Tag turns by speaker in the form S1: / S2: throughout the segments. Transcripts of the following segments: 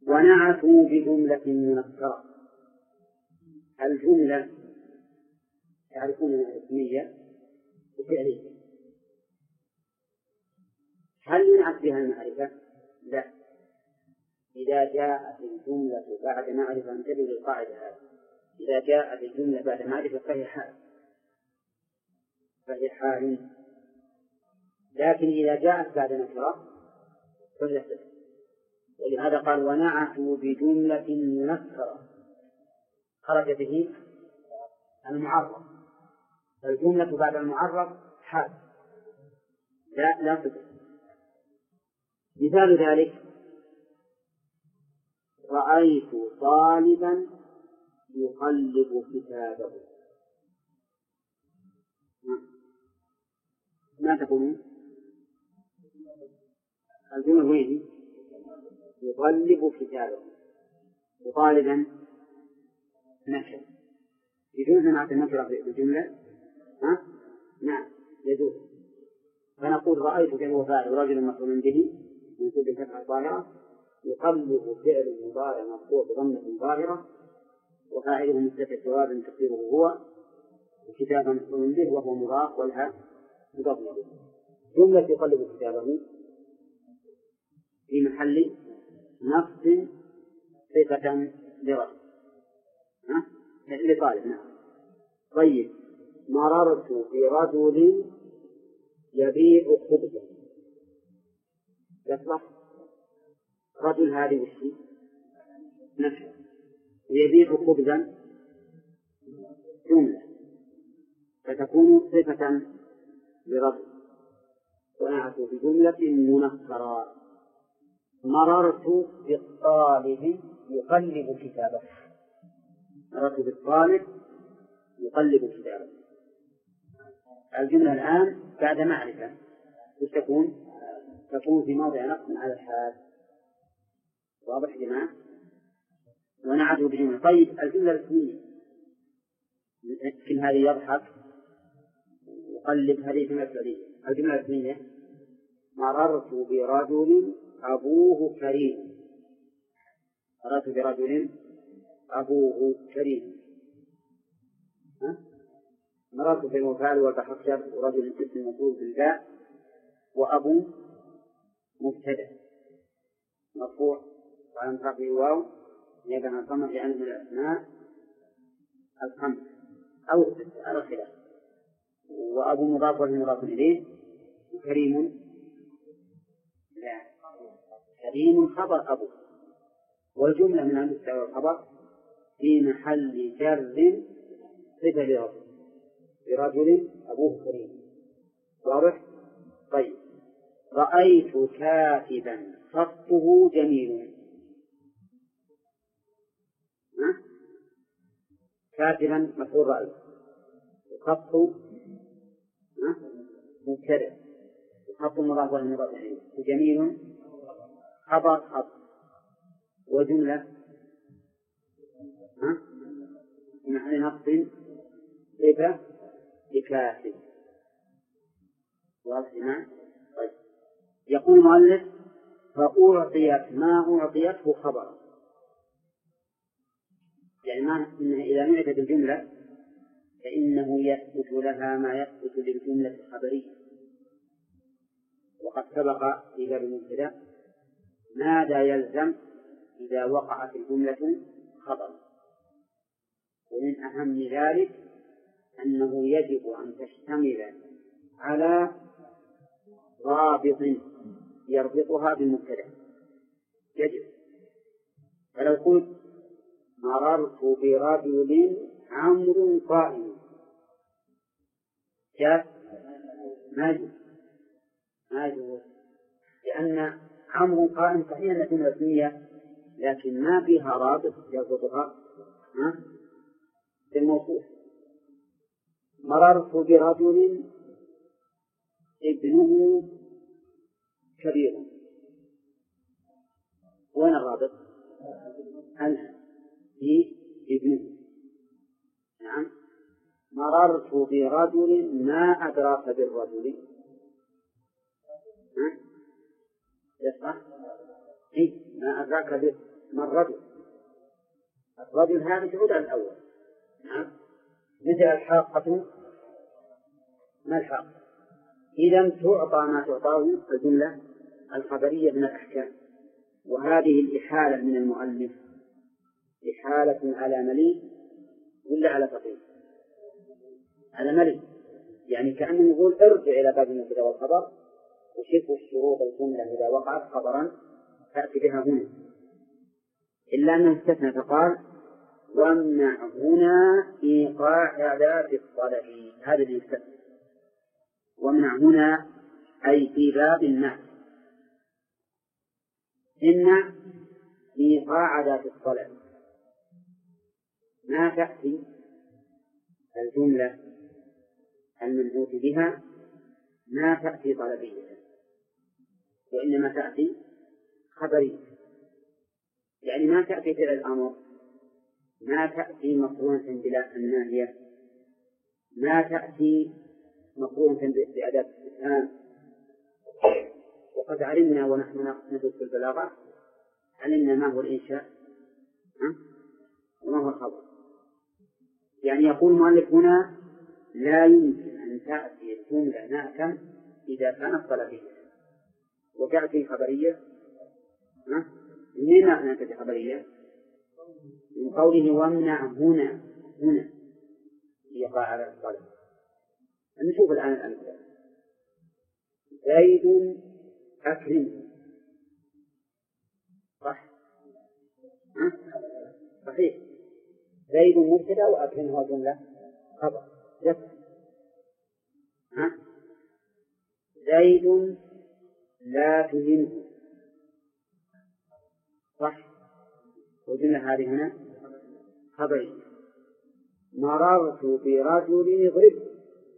S1: ونعتوا بجملة منكرة. الجملة تعرفون أنها اسمية وفعلية، هل ينعت بها المعرفة؟ لا. إذا جاءت الجملة بعد معرفة، انتبهوا للقاعدة هذه، إذا جاءت الجملة بعد معرفة فهي حال، لكن إذا جاءت بعد نكرة فهي صفة. ولهذا قال ونعتوا بجملة منكرة، خرج به المعرف، الجملة بعد المعرف حال لا صفة. مثال ذلك رأيت طالبا يقلب كتابه، ما تقولون؟ الجملة وين؟ يقلب كتابه، وطالبا نكرة، يجوز أن نعطي النكرة بالجملة؟ نعم يجوز. فنقول رأيت كما فاعل رجل مفعول به منصوب بالفتحة الظاهرة، يقلب فعل مضارع مرفوع بضمة ظاهرة وفاعله مستتر جواب تقديره هو، وكتابا مفعول به وهو مضاف والهاء مضاف إليه. جملة يقلب كتابه في محل نصب صفة لرجل لطالب. نعم. طيب مررت برجل يبيع خبزا، يصلح رجل هذه وشي نفسه، ويبيع خبزا جملة فتكون صفة لرجل. ونعتوا بجملة منكرة. مررت بالطالب يقلب كتابه، مررت بالطالب يقلب كتابه. الجملة الآن بعد معرفة تكون في موضع نقص على الحال. واضح يا جماعة؟ ونعتوا بجملة. طيب الجملة الاسمية لكن هذه يضحك يقلب، هذه جملة فعلية. الجملة الاسمية مررت برجل أبوه كريم، مررت برجل أبوه كريم. مررت بالمفعول والبحث ورجل اسم مفعول بالباء وأبو مبتدأ مرفوع وعلى رفعه واو يبنى على الضمة لأنه من الأسماء الخمس أو على الخلاف، وأبو مضاف والمضاف إليه، وكريم لا كريم خبر أبو، والجملة من المبتدأ والخبر في محل جر صفة لرجل أبوه كريم. واضح؟ طيب رأيت كاتبا خطه جميل، كاتبا مفعول رأي، وخطه مبتدأ، وخط مضاف والمضاف إليه، وجميل خبر خط، وجملة محل نصب صفة لكاتب. واضح معه؟ طيب يقول المؤلف فأعطيت ما أعطيته خبرا، يعني ما إنها إذا نعتت الجملة فإنه يثبت لها ما يثبت للجملة الخبرية. وقد سبق في باب المبتدأ ماذا يلزم إذا وقعت الجملة خبرا، ومن أهم ذلك أنه يجب أن تشتمل على رابط يربطها بالمبتدأ، يجب. فلو قلت مررت برجل عمرو قائم جاء ما يجوز، لأن عمرو قائم صحيح أنها جملة اسمية لكن ما فيها رابط يربطها بالموصوف. مررت برجل ابنه كبير، وين الرابط؟ أنها في ابنه. نعم. مررت برجل ما أدراك بالرجل يصح؟ ما أدراك به ما الرجل؟ الرجل هذا تعود على الأول. نعم. مثل الحاقة، ما الحاقة؟ إذا تعطى ما تعطاه الجملة الخبرية من الأحكام. وهذه الإحالة من المؤلف إحالة على مليء ولا على تقييد؟ على مليء، يعني كأنه يقول ارجع إلى باب المبتدأ والخبر وشوف الشروط الجملة إذا وقعت خبرا تأتي بها هنا، إلا أنه استثنى فقال وامنع هنا إيقاع ذات الطلب. هذا اللي يستثنى. وامنع هنا أي في باب النعت، إمنع إيقاع ذات الطلب. ما تأتي الجملة المنعوت بها ما تأتي طلبية، وإنما تأتي خبرية، يعني ما تأتي فعل الأمر، ما تأتي مقرونة بلا الناهية، ما تأتي مقرونة بأداة الاستفهام. وقد علمنا ونحن ندرس في البلاغة علمنا ما هو الإنشاء وما هو الخبر. يعني يقول المؤلف هنا لا يمكن أن تأتي الجملة نعتا إذا كانت طلبية. وتأتي خبرية، منين أن تأتي خبرية؟ من قوله وامنع هنا يقع على الطلب. نشوف الآن الأمثلة. زيد أكرمه، صح؟ صحيح. زيد مبتدأ وأكرمه جملة خبر. زيد لا تهنه، صح؟ والجملة هذه هنا خبرية. مررت برجل يضربه،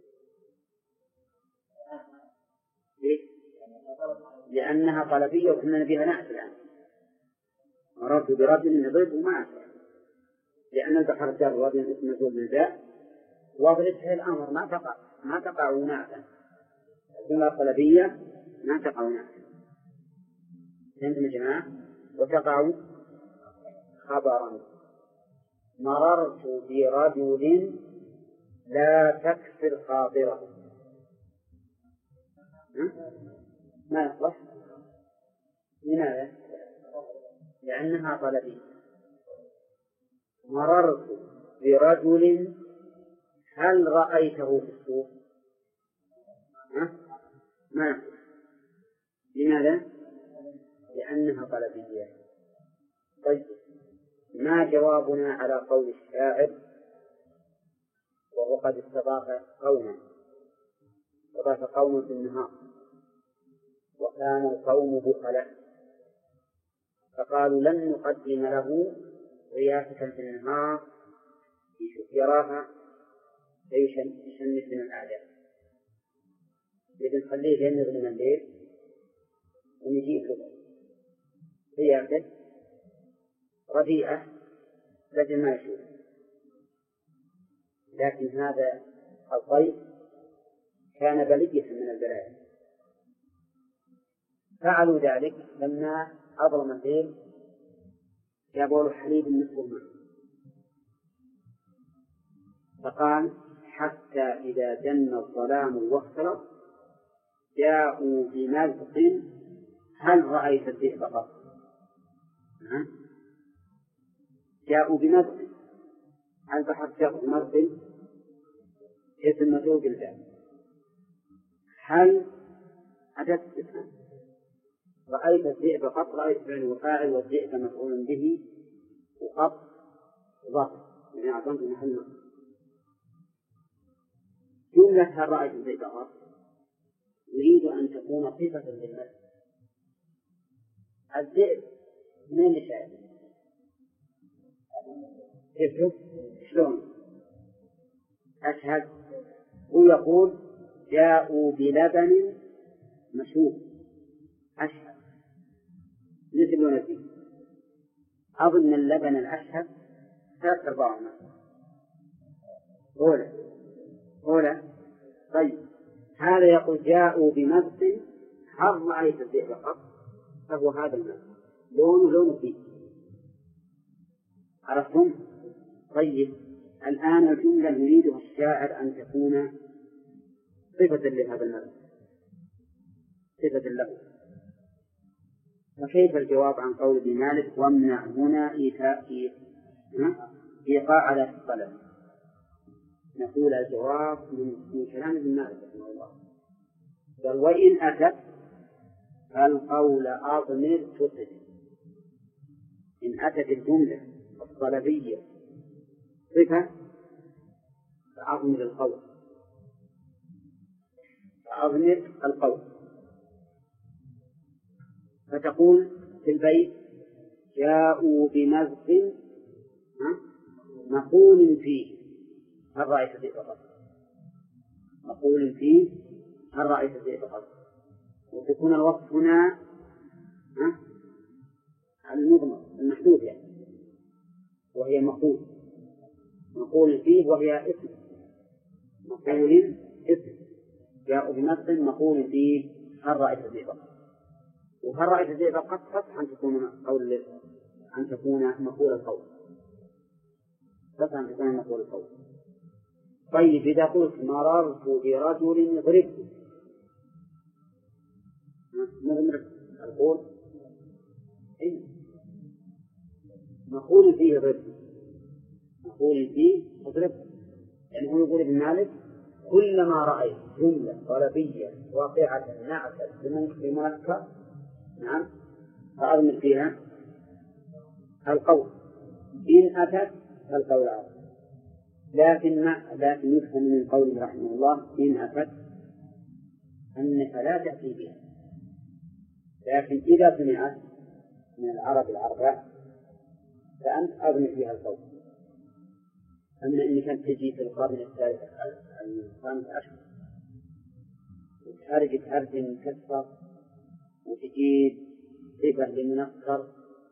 S1: لأنها طلبية وكنا بها نعت الآن. مررت برجل يضربه ما أشعر، لأن البحر جار وضع اسم مجهول بالباء وضعتها الأمر ما تقع نعتا. الجملة الطلبية ما تقع نعتا، فهمتم يا جماعة؟ وتقع خبرا. مررت برجل لا تكسر خاطره، ما يصلح. لماذا؟ لأنها طلبية. مررت برجل هل رأيته في السوق؟ ما يصلح. لماذا؟ لأنها طلبية. طيب، ما جوابنا على قول الشاعر وهو قد استضاف قوما في النهار وكان القوم بخلاء، فقالوا لن نقدم له رياسة في النهار يراها يشمس من الأعداء، إذن خليه ينغل من الليل ونجيب له رياسة رديئة لكن ما يشوف. لكن هذا الضيف كان بلية من البلايا، فعلوا ذلك لما أظلم الليل جابوا له حليب نصف الماء، فقال حتى إذا جن الظلام واختلط جاءوا بمزق هل رأيت الذئب قط؟ جاءوا بمزق، البحر جاءوا بمزق اسم مجهول بالباء. هل أتت استفهام؟ رأيت الذئب قط، رأيت فعل وفاعل والذئب مفعول به وقط ضبط، يعني أعطنت محل جملة هل رأيت الذئب قط يريد أن تكون صفة للمسجد. الذئب من اللي شاهد؟ كيف شلون أشهد؟ هو يقول جاءوا بلبن مشوب، أشهد مثل ونزيل. أظن اللبن الأشهد 3/4 أولى. طيب، هذا يقول جاءوا بمزق هل رأيت الذئب قط، فهو هذا المزق لونه فيه عرفتم؟ طيب الآن الجملة يريدها الشاعر أن تكون صفة لهذا المعنى، صفة له، فكيف الجواب عن قول ابن مالك وامنع هنا إيقاع على الطلب؟ نقول الجواب من كلام ابن مالك رحمه الله، قال وإن أتت فالقول أضمر تصل. إن أتت الجملة الطلبية صفة فأضمر القول، فأضمر القول، فتقول في البيت جاءوا بمزق مقول فيه هل رأيت ذئب قط، مقول فيه هل رأيت ذئب قط، وتكون الوصف هنا المضمر المحدود يعني، وهي مقول فيه وهي اسم، مقول اسم جاءوا بمزق مقول فيه هل رأيت ذئب قط، وهل رأيت ذئب قط تصح أن تكون مقول القول، تصح أن تكون مقول القول. طيب إذا قلت مررت برجل يضربه نضمر القول مقول فيه يضربه، مقول فيه يضربه، يعني هو يقول ابن مالك كلما رأيت جملة طلبية واقعة نعكس بمنكر نعم فأضمر فيها القول، إن أتت فالقول عظيم. لكن يفهم من قوله رحمه الله إن أتت أنك لا تأتي بها، لكن إذا سمعت من العرب العرباء فأنت أضمر فيها القول. أما إنك أنت تجي في القرن الخامس عشر وتحرج حرف مكسر وتجيب صفة لمنكر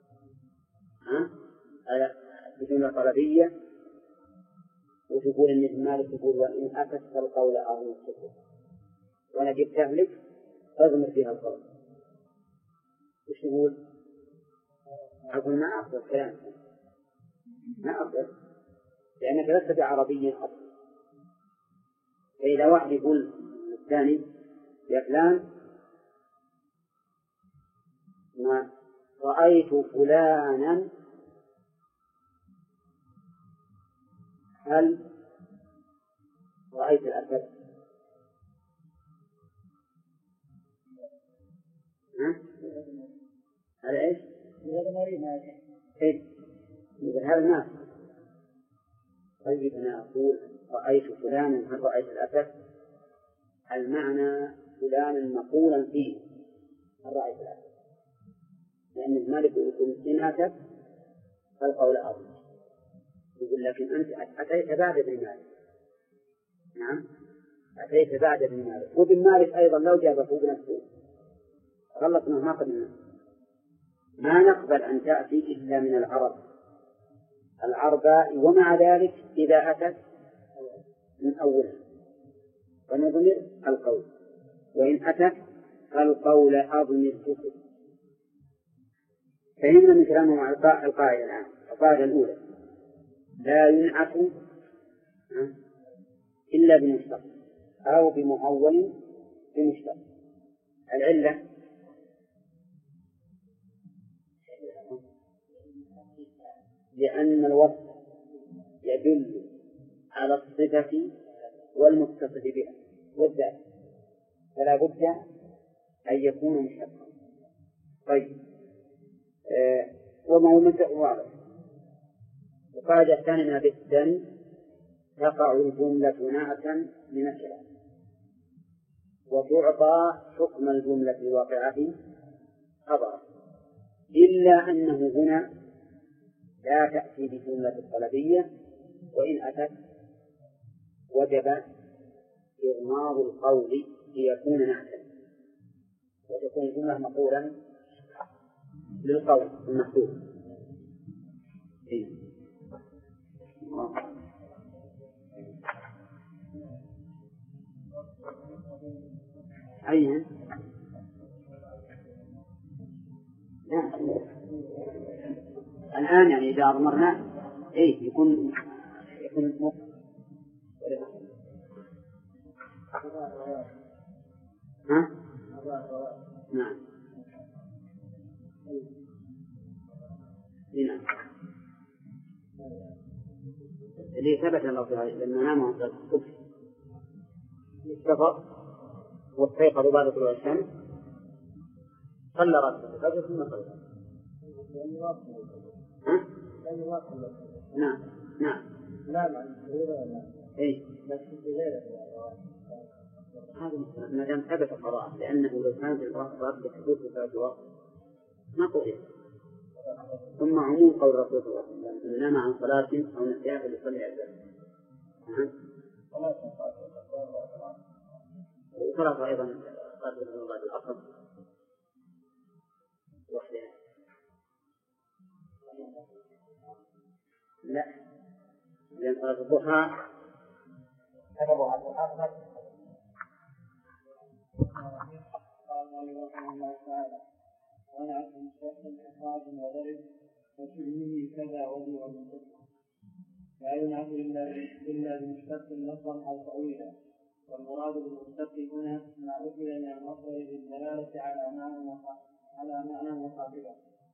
S1: بجملة طلبية وتقول إن ابن مالك تقول وإن أتت فالقول أعظم الصفة، وأنا جبت لك أضمر فيها القول، وش تقول؟ أقول ما أقدر كلام، ما أقدر لأنك لست بعربي أصلا. فإذا واحد يقول الثاني يا فلان ما رأيت فلانا هل رأيت الأسد؟ هذا إيش؟ هذا الناس. طيب أنا أقول رأيت فلانا هل رأيت الأسد؟ المعنى فلانا مقولا فيه هل رأيت الأسد، لأن المالك يقول إن أتت فالقول أظن، يقول لكن أنت أتيت بعد ابن مالك. نعم أتيت بعد ابن مالك، وابن مالك أيضا لو جابه بنفسه غلطنا ما قبلنا، ما نقبل أن تأتي إلا من العرباء، ومع ذلك إذا أتت من أولها فنضمر القول، وإن أتت فالقول أضمر كفر. فهمنا من كلامه القاعدة الآن. القاعدة الأولى لا ينعت إلا بمشتق أو بمؤول بمشتق. العلة لأن الوصف يدل على الصفة والمتصف بها والذات، فلا بد أن يكون مشتقا. طيب وما هو مشتق واضح. القاعدة الثانية من البيت الثاني تقع الجملة نعتا لنكرة وتعطى حكم الجملة الواقعة خبرا، إلا أنه هنا لا تأتي بجملة الطلبية، وإن أتت وجب إغماض القول ليكون نعتا وتكون الجملة مقولا للقول المحدود. أين؟ لا الآن يعني إذا أضمرنا إيه يكون ها؟ نعم. نعم. اللي ثبت الله في هذه لما نام عن صلاة الصبح استفر واستيقظ بعد طلوع الشمس صلى ركعة الفجر ثم صلى. ها؟ نعم. نعم. إيه. هذا ما دام ثبت القراءة، لأنه لو كانت القراءة بحدوث ثلاث وقت ما قضي. ثم عموم قول الرسول صلى الله عليه وسلم من نام عن صلاة أو نسيها فليصلي عليها. وصلاة أيضا قد من بعد العصر وحدها. لا، لأن صلاة الضحى كتبوا على الضحى.
S2: ونعت مستقبل إخراج وضرب وشبهه كذا وضوء من قبل لا ينعت إلا بمشتق لفظا أو تأويلا، والمراد بالمشتق هنا ما أخذ من المصدر للدلالة على معنى مصاحبه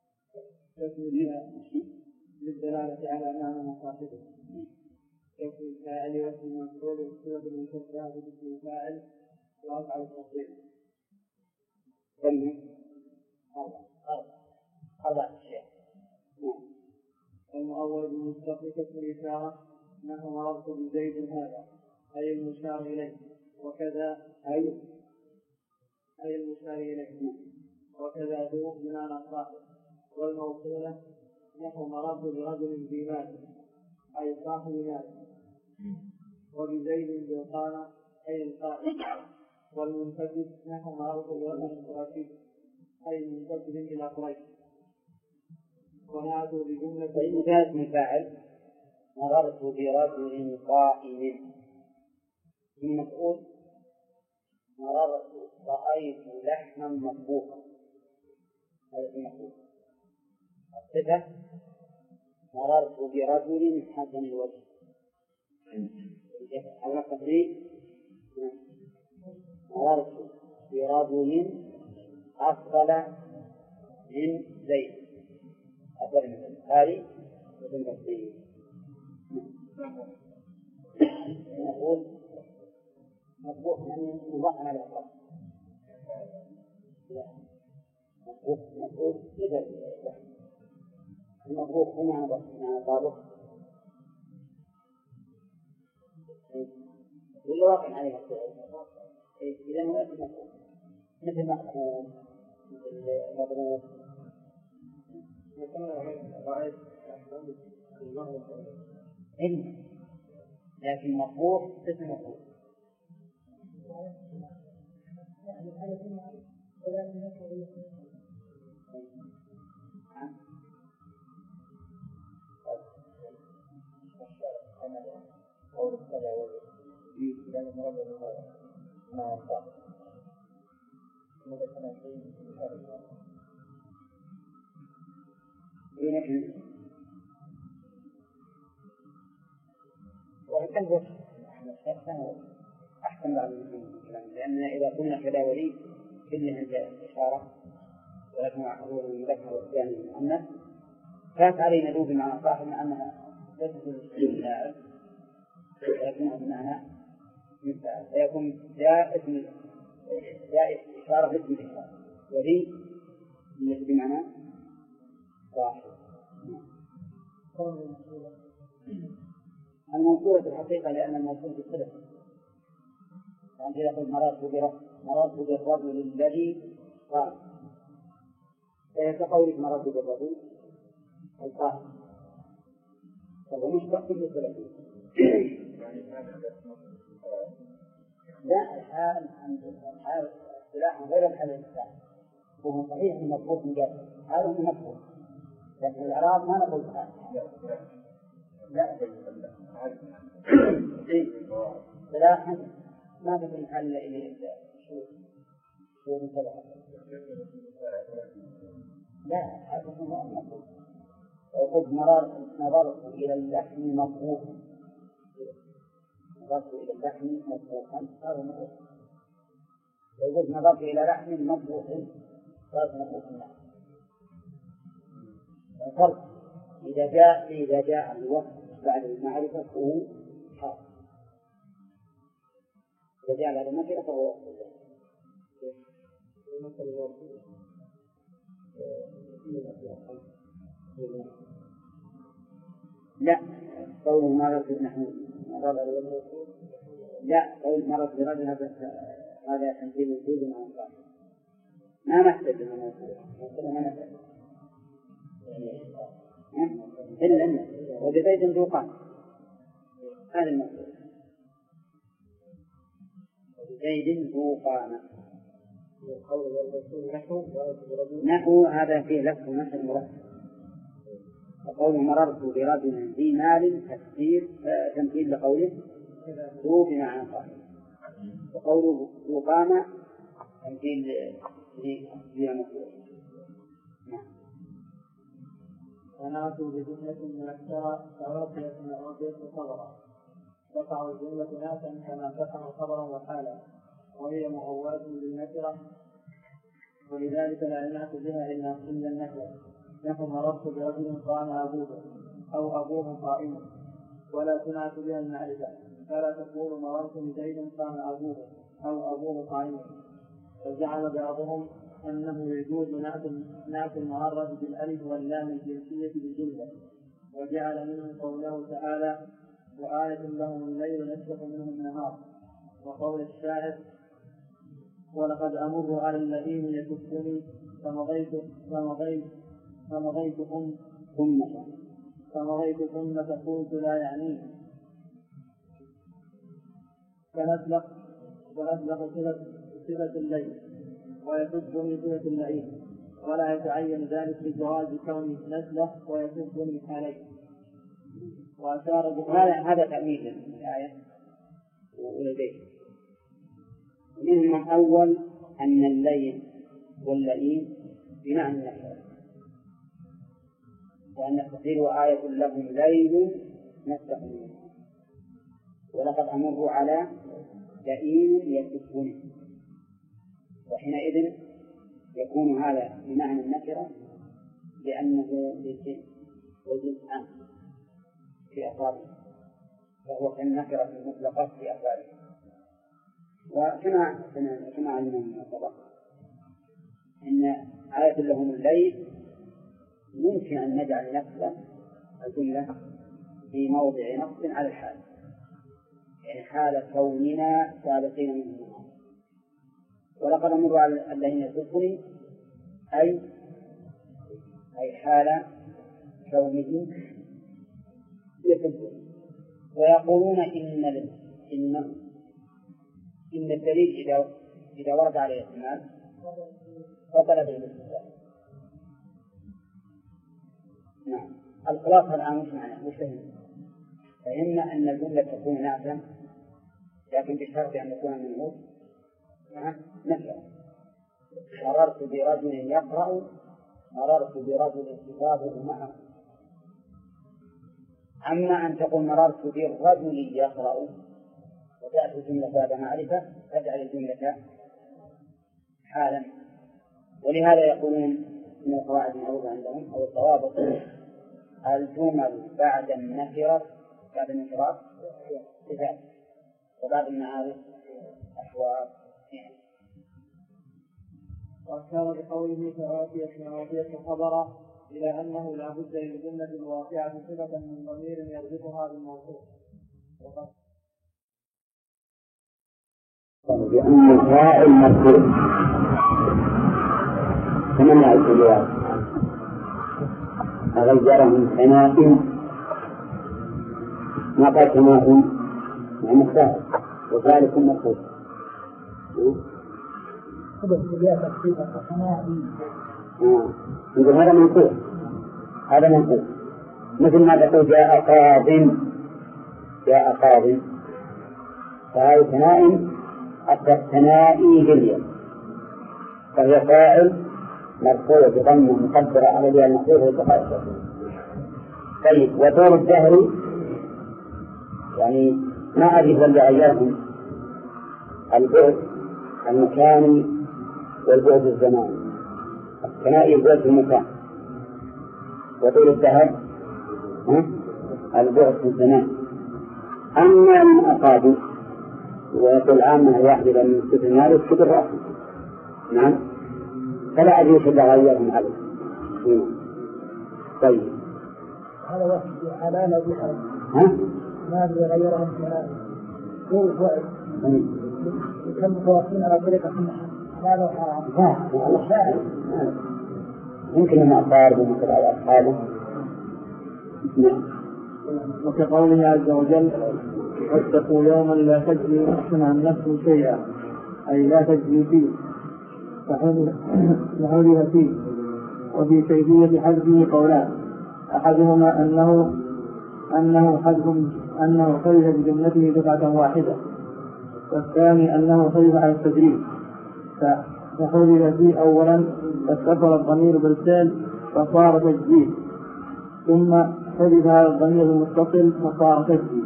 S2: للدلالة على معنى مصاحبه كاسم الفاعل واسم المفعول والصيغة المشبهة باسم الفاعل وأفعل التفضيل.
S1: أربعة أشياء.
S2: المؤول بالمشتق كاسم الإشارة نحو مررت بزيد هذا أي المشار إليه، وكذا أي المشار إليه، وكذا ذو بمعنى صاحب. والموصولة نحو مررت برجل ذي مال أي صاحب مال، وبزيد ذو أي القائد. والمنتسب نحو مررت برجل قرشي أي منتسب إلى قريش. ونعتوا بجملة
S1: فإن كانت من فاعل مررت برجل قائم، من مفعول مررت رأيت لحما مطبوخا، هذا المفعول. الصفة مررت برجل حسن الوجه، على التقريب مررت برجل أفضل من زيد، أفضل من زيد هذه وفي تقريب نقول مطبوخ يعني مضاف على الأقرب. مطبوخ إذا المطبوخ هنا مع طابخ اللي واقع عليها إذا هو مثل مأكول مثل مضروب. لكن مطبوخ اسم مطبوخ. ويكون أحسن بعض الكلام، لأن إذا قلنا كذا ولي كلها الإشارة ولكن معروف المذكر والثاني المؤنث فات علينا ذو بمعنى صاحب أنها تدخل الشيء ولكنها بمعنى مثال، فيكون جاء إشارة باسم الإشارة وذي بمعنى صاحب. الموصولة في الحقيقة لأن الموصول بالصدق، يعني إذا قلت مررت بالرجل الذي قال فكقولك مررت بالرجل القائم فهو مشتق بالصدق. لا، الحال سلاح غير الحال الإنسان، وهو صحيح المطلوب من جهة هذا هو المطلوب، لكن الإعراب ما نقول حال. لا سلاح ما تكون حل إليه شو لا هذا هو المطلوب. وقد نظرت إلى اللحم مطبوخا، نظرت إلى اللحم مطبوخا هذا مطبوخ. لو قلت نظرت إلى لحم مطبوخ هذا مطبوخ اللحم. الفرق إذا جاء الوصف بعد المعرفة فهو حال، إذا جاء بعد المعرفة فهو وصف. لا قول مرض نحن لا قول مرض برجل هذا تمثيل وجود مع الله ما نحتاج منه ما نحتاج إلا وبزيد ذوقان هذا المقصود وبزيد ذوقان. نحو هذا فيه لفظ مثل مرتب، وقول مررت برجل ذي مال تمثيل لقوله ذو بمعنى صاحب، وقوله ذو قامة تمثيل لمفعول.
S2: ونأتوا بجملة منكرة كراضية صبرا، تقع الجملة ناسا كما تقع صبرا وحالا، وهي مؤولة بالنكرة، ولذلك لا يناس بها إلا كل النكرة. نحو مررت برجل قام أبوه أو أبوه قائم، ولا تناس بها المعرفة، فلا تقول مررت بزيد قام أبوه أو أبوه قائم. فجعل بعضهم أنه يجوز ناس المعرف بالألف واللام الجنسية بالجملة، وجعل منهم قوله تعالى وآية لهم الليل نسلخ منه النهار، وقول الشاعر ولقد أمر على الذين يكفني فمضيت ثم قلت لا يعنيه. فنسلخ صفة الليل ويسبني صفة اللئيم، ولا يتعين ذلك لجواز كون نسلخ ويسبني حالين. وأشار
S1: هذا تأمين الآية ولديه. منهم أول أن الليل واللئيم بمعنى النكرة، وأن التقدير آية لهم ليل نسلخ منه، ولقد أمر على لئيم يسبني، وحينئذ يكون هذا بمعنى النكرة لأنه لجزء عام في أفراده، فهو كالنكرة المطلقة في أفراده. وكما علمنا من سبق إن آية لهم الليل ممكن أن نجعل نفس الجملة في موضع نصب على الحال، يعني حال كوننا ثالثين من النهار. ولقد أمر على الذين يسبني أي حال كونه يسبني. ويقولون إن الدليل إذا ورد عليه الاحتمال بطل به الاستدلال. نعم. الخلاصة الآن وش معناه؟ فهمنا أن الجملة تكون نافعة لكن بشرط أن يكون منه نكرة. مررت برجل يقرأ، مررت برجل كتابه معه. أما أن تقول مررت بالرجل يقرأ وتأتي الجملة بعد معرفة تجعل الجملة حالا. ولهذا يقولون من القواعد المعروفة عندهم أو الضوابط الجمل بعد النكرات صفات وبعد المعارف أحوال.
S2: وأشار بقوله فأعطيت خبرا إلى أنه لا بد للجملة الواقعة صفة من ضمير يربطها بالموصوف،
S1: لأن الفاعل مرفوع كما نعرف الجواب أغيرهم ثناء ما قال ثناء يعني فاعل وذلك مرفوع. نقول هذا منقول، هذا منقول مثل ما تقول جاء قاض فهذا ثناء أصدق ثنائي جليا، فهي فاعل مرفوع بضمه مقدرة على الياء المحذوفة والتقاء. طيب وطول الدهر يعني ما أدري اللي غيرهم البعد المكاني والبعد الزماني. الثنائي البعد في المكان، وطول الدهر البعد في الزمان. أما من أصابوا ويقول عامة واحدة من السفر المالك كبر رأسه، نعم، فلا أدري إيش اللي غيرهم عليه. طيب
S2: هذا وقت علامة بحرب ما أدري غيرهم في طول الوقت كم متواصلين على طريقة هذا وحرام
S1: يمكن أن أقاربه مثل على أصحابه.
S2: وكقوله عز وجل واتقوا يوما لا تجزي نفس عن نفس شيئا، أي لا تجزي فيه فحذف فيه. وفي كيفية حذفه قولان، أحدهما أنه حذف بجملته دفعة واحدة، والثاني أنه حذف على التدريج فحذف فيه أولا فاستقر الضمير بالفعل فصار تجزيه، ثم حذف هذا الضمير المتصل فصار تجزيه.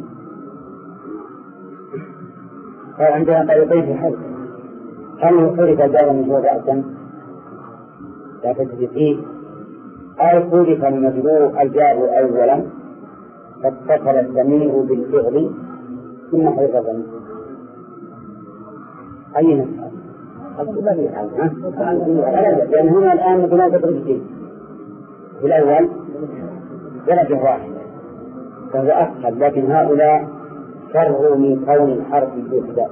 S1: عندنا طريقين في الحذف، هل حذف جار مجرور رأسا لا تجزي فيه، أو حذف المجرور الجار أولا فاتصل الضمير بالفعل ثم حذف الضمير. أي نسخة؟ لأن هنا الآن بلا تدريجين، في الأول درجة واحدة فهو أسهل، لكن هؤلاء فروا من كون الحرف يحدث،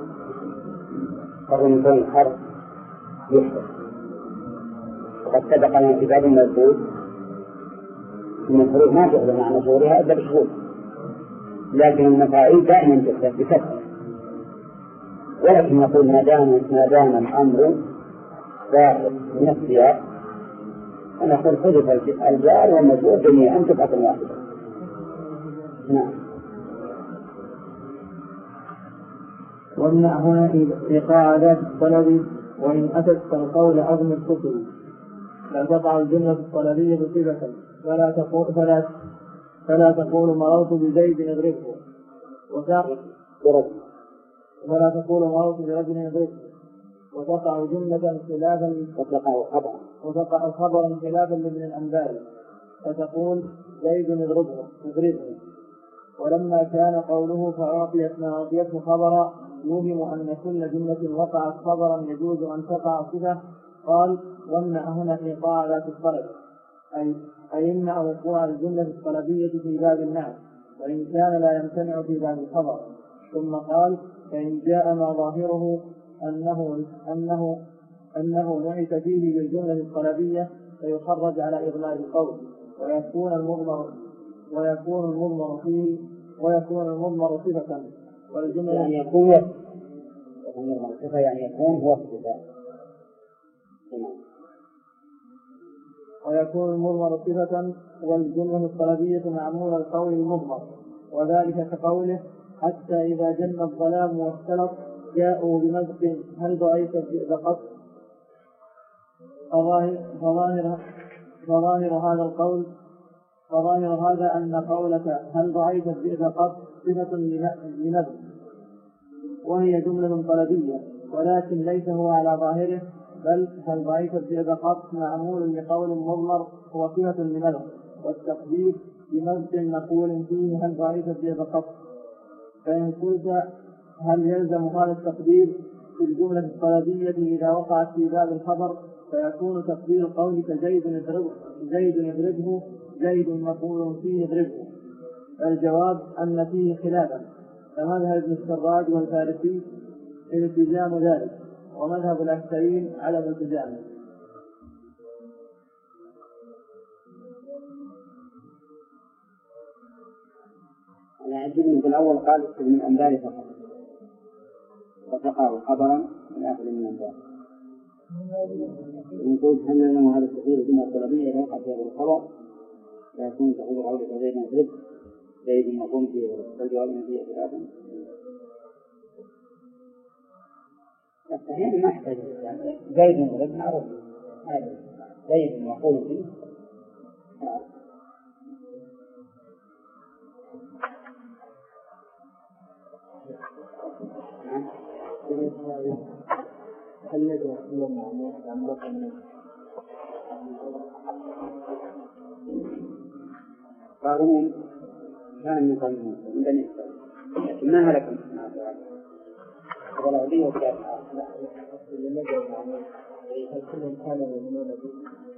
S1: فروا من كون الحرف يحدث. وقد سبق لنا في باب المذكور أن الحروف ما تحدث مع مشهورها إلا بشهور، لكن المفاعيل دائما تحدث بكثرة. ولكن نقول ما دام الأمر ظاهر من السياق ونقول حذف الجار والمجرور جميعا دفعة واحدة. نعم.
S2: ومنع هنا إيقاع ذات الطلب، وإن أتت فالقول عظم الكفر، لا تقع الجملة الطلبية صفة فلا تقول مررت بزيد يضربه، ولا تقول مررت برجل يضربه، وتقع جملة خلافا وتقع خبرا خلافا لابن الأنباري فتقول زيد يضربه. ولما كان قوله فأعطيت ما أعطيته خبرا يوهم أن كل جملة وقعت خبرا يجوز أن تقع صفة، قال ومنع هنا إيقاع ذات الطلب، أي يمنع وقوع الجملة الطلبية في باب النعت، وإن كان لا يمتنع في باب الخبر. ثم قال فإن جاء ما ظاهره أنه نعت فيه بالجملة الطلبية فيخرج على إغلاق القول، ويكون المضمر صفة، والجملة
S1: يعني يكون وصف، يعني يكون وصفا،
S2: ويكون المضمر صفة والجملة الطلبية معمول القول المضمر، وذلك كقوله حتى إذا جن الظلام واختلط جاءوا بمزق هل رأيت الذئب قط. فظاهر هذا أن قولك هل رأيت الذئب قط صفة لمزق، وهي جملة طلبية، ولكن ليس هو على ظاهره، بل هل رأيت الذئب قط معمول لقول مضمر هو صفة لمزق، والتقدير بمزق مقول فيه هل رأيت الذئب قط. فإن قلت هل يلزم هذا التقدير في الجملة الطلبية إذا وقعت في باب الخبر، فيكون تقدير قولك زيد يضربه زيد مقول فيه يضربه. الجواب أن فيه خلافا، فمذهب ابن السراج والفارسي التزام ذلك، ومذهب الأكثرين على الالتزام.
S1: أنا عجبني في الأول قال من الأنبار فقط، وتقع خبرا من آخر من الأنبار. إن قلت هل يعلم هذا التغيير الجملة الطلبية إذا وقع في هذا الخبر فيكون تغيير قولك زيد يضرب زيد يقوم فيه والجواب فيه خلافا. الصحيح ما يحتاج زيد يضرب معروف، هذا زيد يقوم فيه
S2: هل نجد كل معمول عملاق منه؟
S1: قارون كان من قوم موسى من بني إسرائيل لكن ما هلك من هذا ولا أبيه وكان
S2: نجد معمول هل كلهم كانوا يؤمنون به؟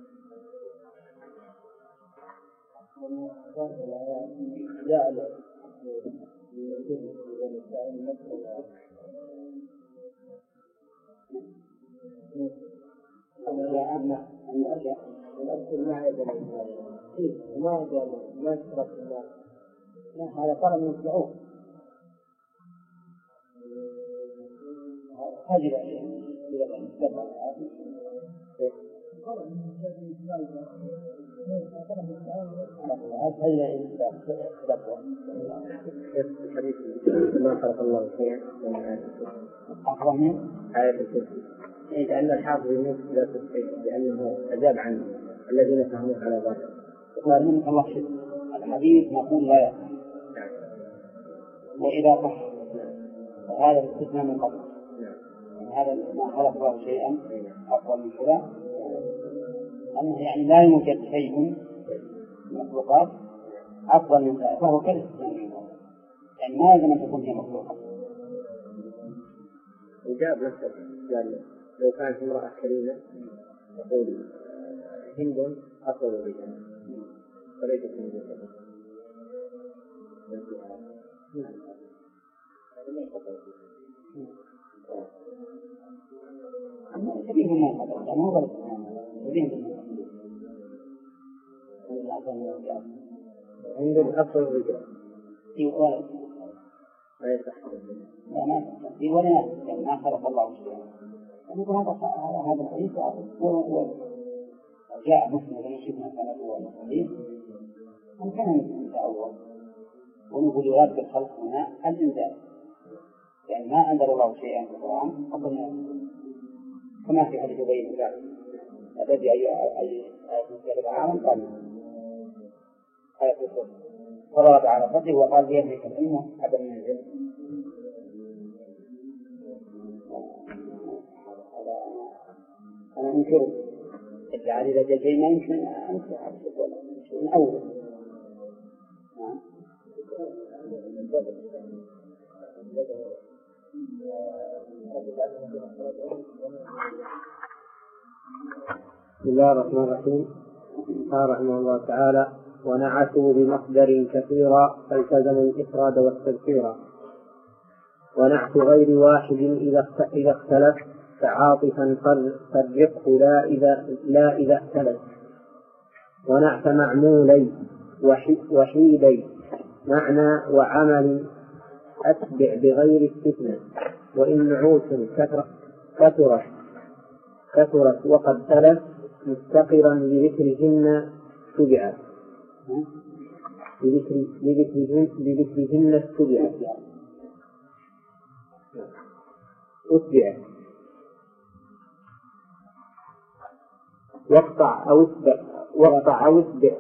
S2: جاء هذا طلب من الشعوب هذه
S1: ما خلق الله شيئا أفضل من آية الكرسي لأن الحافظ يموت لا تستطيع لأنه أجاب عنه الذين فهموا على ذلك
S2: وقال من الله شيء الحديث نقول لا يصح وإذا صح هذا الاستثناء من قبل هذا ما خلق الله شيئا أفضل من كذا أنه يعني لا يوجد شيء من المخلوقات أفضل من ذلك فهو كذب يعني ما لازم أن تكون هي مخلوقة
S1: وجاب نفسه قال لو كانت امرأة كريمة تقول هند أفضل رجال فليست من ذلك
S2: كثير من الخطأ يعني هو
S1: عند أفضل الرجال
S2: لا يصح في ولا ما خلق الله شيئا نقول هذا الحديث جاء مسلم بن شبه كان هو الحديث أم كان مثل أول ونقول يراد بالخلق هنا الإنزال يعني ما أنزل الله شيئا في القرآن قبل كما في حديث أبي بن كعب الذي أي مسألة العالم قال آية الكرسي فضرب على صدره وقال بيدك العلم هذا من العلم أنا أنكره الجعل إذا جاء شيء ما يمكن أنكر من أول
S1: بسم الله الرحمن الرحيم. قال رحمه الله تعالى ونعتوا بمصدر كثيرا فالتزم الإفراد والتذكير ونعت غير واحد إذا اختلف فعاطفا فرقه لا إذا اختلف ونعت معمولي وحيدي معنى وعمل أتبع بغير استثناء وإن نعوت كثرت وقد تلف مستقرا لذكرهن تبعا لذكرهن تبعا أتبع واقطع أو اتبع واقطع أو اتبع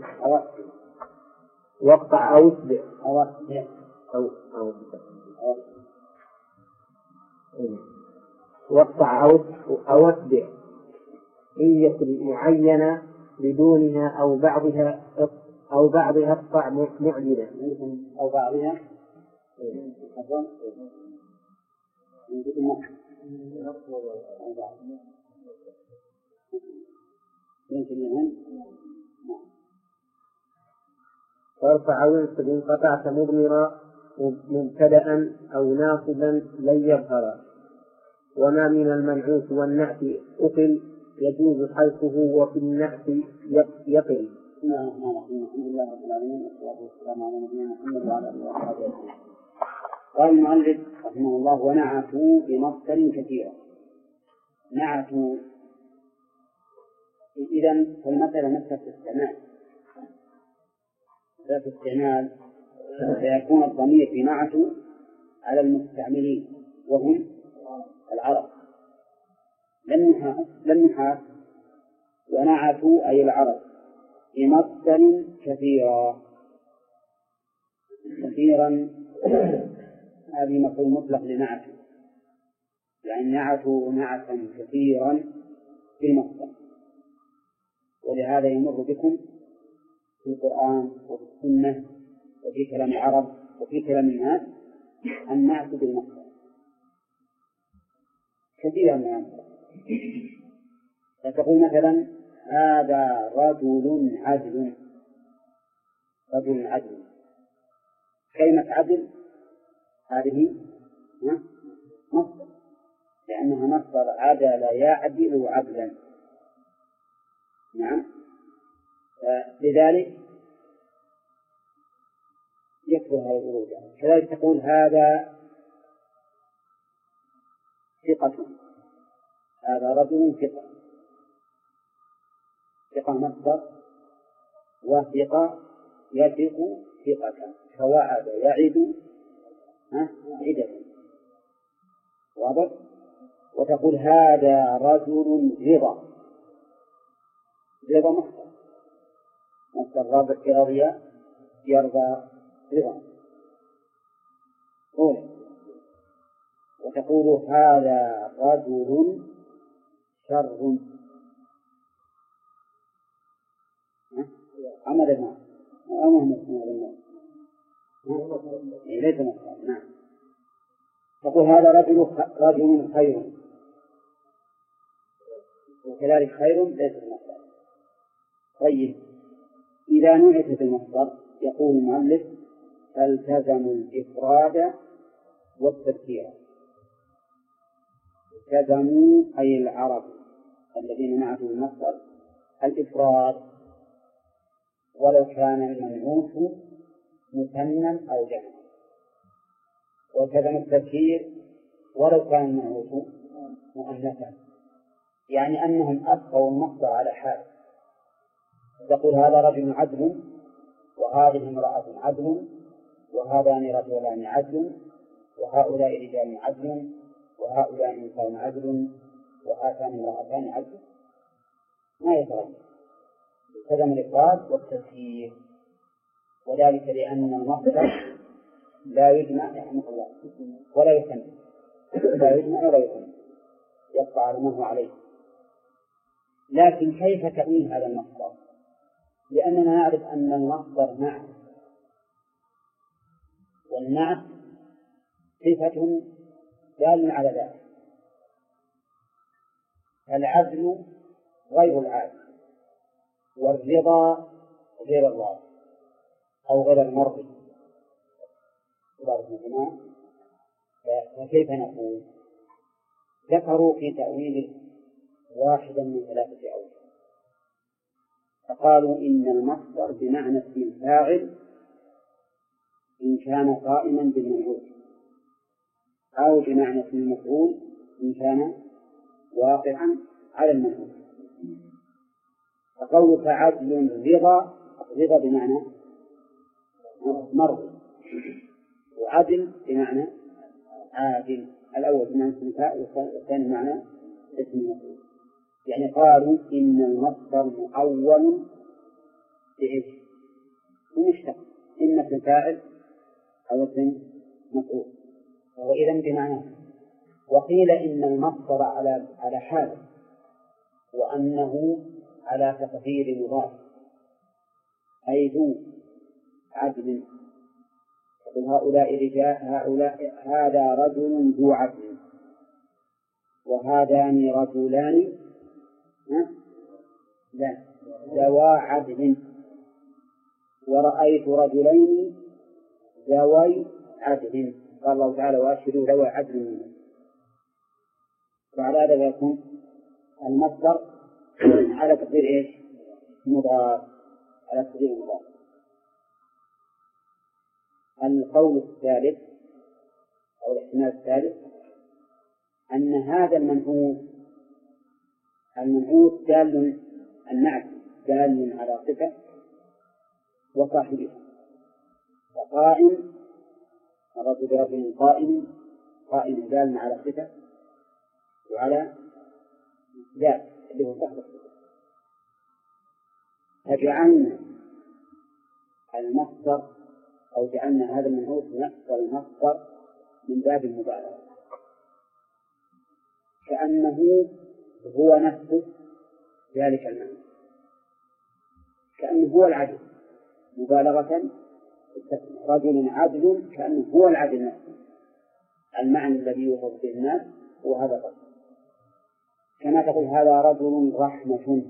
S1: واقطع أو اتبع واقطع أو اتبع إن يكن معينة بدونها أو بعضها اقطع معجنة
S2: أو بعضها
S1: فارفع وانصب إن قطعت مضمرا مبتدأ أو ناصبا لن يظهر وما من المنعوت والنعت أقل يجوز حذفه وفي النعت يقل.
S2: بسم الله الرحمن الرحيم الحمد لله رب العالمين والصلاة والسلام على نبينا محمد وعلى آله وصحبه أجمعين. قال المؤلف رحمه الله ونعتوا بمصدر كثيرا. نعتوا إذن فالمسألة نفسها في الاستعمال في الاستعمال فيكون الضمير في نعتوا على المستعملين وهم العرب لم يحاس ونعتوا أي العرب بمصدر كثيرا هذه مفعول مطلق لنعتوا
S1: يعني نعتوا نعتا كثيرا بالمصدر. ولهذا يمر بكم في القرآن وفي السنة وفي كلام العرب وفي كلام الناس النعت بالمصدر كثيرا ما ينفع. فتقول مثلا هذا رجل عدل. رجل عدل، كلمة عدل هذه مصدر، لأنها مصدر عدل يعدل عدلا. نعم، لذلك يكثر هذا الورود. كذلك تقول هذا ثقة. هذا رجل ثقة. ثقة مصدر، وثقة يثق ثقة، فوعد يعد عدة. واضح؟ وتقول هذا رجل رضا. رضا مصدر، مصدر رابط رضي يرضى رضا. وتقول هذا رجل شر. عمل ما ليس مصدر. نعم. تقول هذا رجل خير، وكذلك خير ليس مصدر. طيب، إذا نعت بالمصدر يقول المؤلف فالتزموا الإفراد والتذكير. التزموا أي العرب الذين نعتوا بالمصدر الإفراد ولو كان المنعوت مثنى أو جمعا، والتزموا التذكير ولو كان المنعوت مؤنثا، يعني أنهم أبقوا المصدر على حال. تقول هذا رجل عدل، وهذه امرأة عدل، وهذان رجلان عدل، وهؤلاء رجال عدل، وهؤلاء نساء عدل، وهاتان امرأتان عدل. ما يتغير، التزم الإفراد والتذكير، وذلك لأن المصدر لا يجمع رحمه الله ولا يثنى، لا يجمع ولا يثنى، يبقى على ما هو عليه. لكن كيف تأويل هذا المصدر؟ لأننا نعرف أن المصدر نعت، والنعت صفة دال على ذلك. العدل غير العادل، والرضا غير الراضي أو غير المرضي. فكيف نقول؟ ذكروا في تأويل واحدا من ثلاثة أوجه، فقالوا إن المصدر بمعنى اسم الفاعل إن كان قائما بالمنعوت، أو بمعنى اسم المفعول إن كان واقعا على المنعوت. فقولك عدل رضا، رضا بمعنى مرضي، وعدل بمعنى عادل. الأول بمعنى اسم الفاعل، والثاني بمعنى اسم المفعول. يعني قالوا إن المصدر مؤول بإيش؟ بمشتق، إما اسم الفاعل أو اسم مفعول، وهو إذن بمعنى. وقيل إن المصدر على حال، وأنه على تقدير مضاف، أي ذو عدل. هؤلاء رجال، هذا رجل ذو عدل، وهذان رجلان ذوا عدل، ورأيت رجلين ذوي عدل. قال الله تعالى وأشهدوا ذوي عدل منهم. وعلى هذا يكون المصدر على تقدير إيش؟ مضاف، على تقدير مضاف. القول الثالث أو الاحتمال الثالث أن هذا المنعوت دال، النعت دال على صفة وصاحبها، وقائم مرض برجل قائم دال على صفة وعلى ذات اللي هو صاحب الصفة. فجعلنا المصدر أو جعلنا هذا المنعوت نفس المصدر من باب المبالغة، كأنه هو نفسه ذلك المعنى، كأنه هو العدل مبالغة. رجل عدل كأنه هو العدل نفسه، المعنى الذي يوصف به الناس هو هذا الرجل. كما تقول هذا رجل رحمة،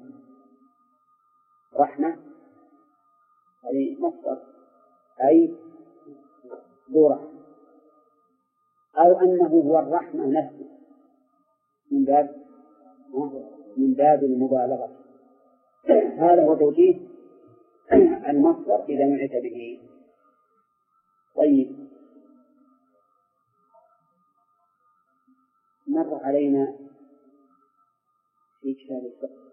S1: رحمة أي مصدر أي ذو رحمة، أو أنه هو الرحمة نفسه من باب المبالغة. هذا هو توجيه المصدر إذا نعت به. طيب، مر علينا في كتاب الفقه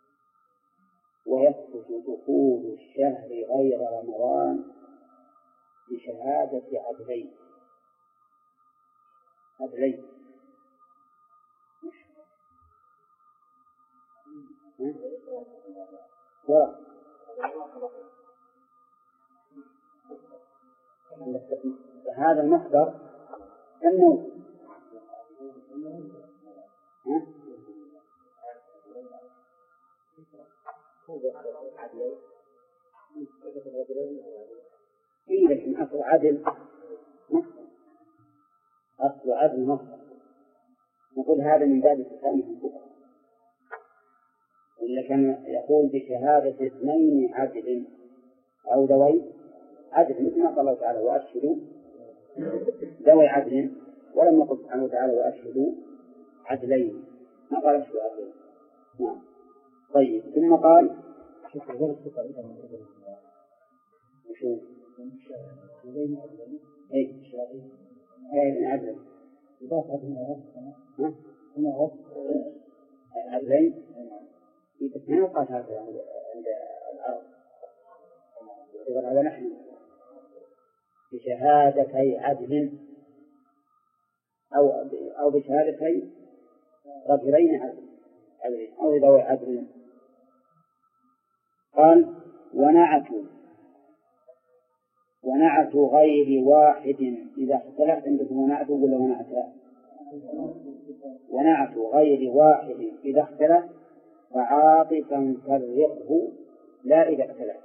S1: ويثبت دخول الشهر غير رمضان بشهادة عدلين. هذا المصدر النور. لكن أصل عدل مصدر، أصل عدل مصدر، نقول هذا من باب التسامح الكبرى. إلا كان يقول بشهادة اثنين عدل أو ذوي عدل، مثل ما قال الله تعالى وأشهدوا ذوي عدل، ولم يقل سبحانه وتعالى وأشهدوا عدلين، ما قال أشهدوا عدلين. نعم. طيب، ثم قال وشو عدل عدلين بس ما يقال هذا عند العرب، يقول هذا نحن بشهادتي عدل أو بشهادتي رجلين عدل أو ذوي عدل. قال ونعت غير واحد إذا اختلف. عندكم ونعت ولا ونعت؟ ونعت غير واحد إذا اختلف فعاطفا فرقه لا إذا اختلف.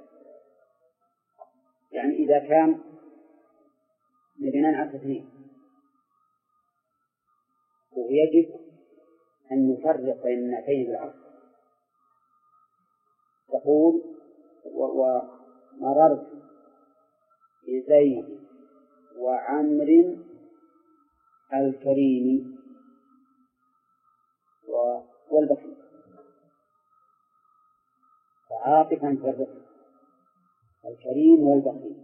S1: يعني إذا كان لدينا نعت اثنين ويجب أن نفرق بين النعتين بالعطف، تقول ومررت بزيد وعمر الكريم والبخيل، فعاطفا فرق الكريم والبخيل.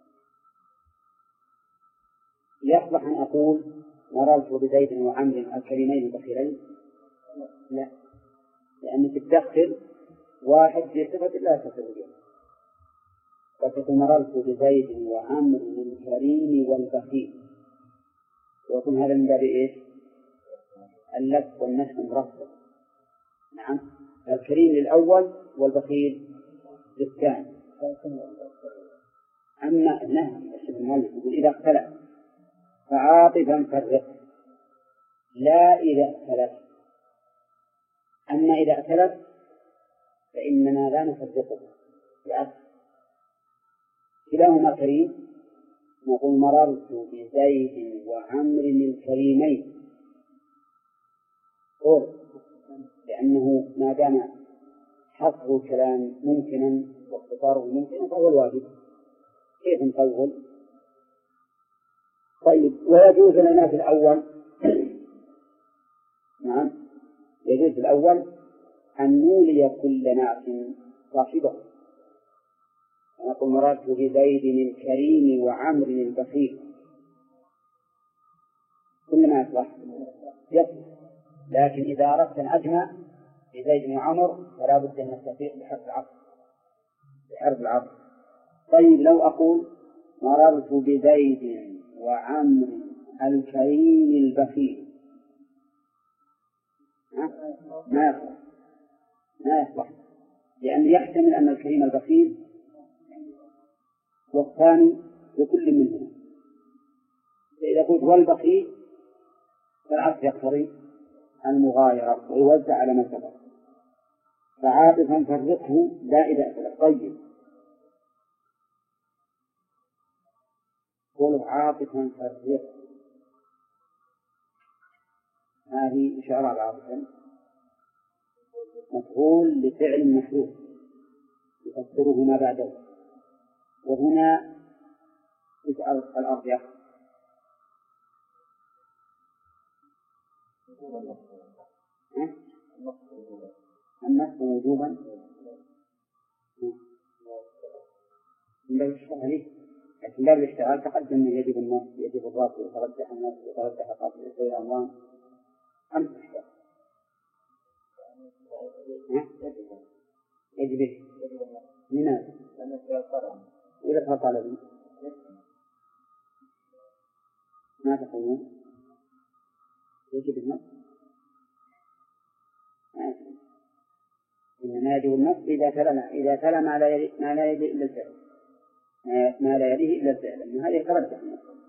S1: يصلح أن أقول مررت بزيد وعمر الكريمين والبخيلين؟ لا، لأنك تدخل واحد في صفة لا تصل بها، فتكون مررت بزيد وعمر الكريم والبخيل، ويكون هذا من باب إيش؟ اللف والنسخ مرتب. نعم، الكريم للأول والبخيل للثاني. أما نعم إذا اختلف فعاطفا فرق لا إذا اختلف. أما إذا اختلف فإننا لا نفرقه بأصل، كلاهما كريم، نقول مررت بزيد وعمر الكريمين، لأنه ما دام حصر الكلام ممكنا واختصاره ممكنا فهو الواجب، كيف نطول؟ طيب، ويجوز لنا في الأول نعم، يجوز في الأول أن نولي كل نعت صاحبه، نقول مررت بزيد الكريم وعمر البخيل، كل ما يصلح يصلح. لكن إذا أردت أن أجمع بزيد وعمر فلا بد أن نستفيق بحرف العطف. طيب، لو أقول مررت بزيد وعمر الكريم البخيل ما يصلح، لأن يحتمل أن الكريم البخيل والثاني لكل منهم. فإذا قلت والبخيل فالعطف يقتضي المغايرة ويوزع على ما سبق. فعاطفا فرقه لا إذا أسلف. طيب قولوا عاطفا فرقه، هذه إشارة عاطفا مفعول لفعل محذوف يفسره ما بعده. وهنا تسأل الأرجح النصب وجوبا من باب الاشتغال، لكن باب الاشتغال تقدم يجب النصب يجب الرفع يترجح النصب يترجح قتل غير أموان خمس أشياء. يجب لماذا؟ إذا فطلب ما تقولون يجب النصب؟ إنما يجب النصب إذا تلا ما لا يليه إلا الفعل، ما لا يليه إلا الفعل، لأن هذا يترجح النصب.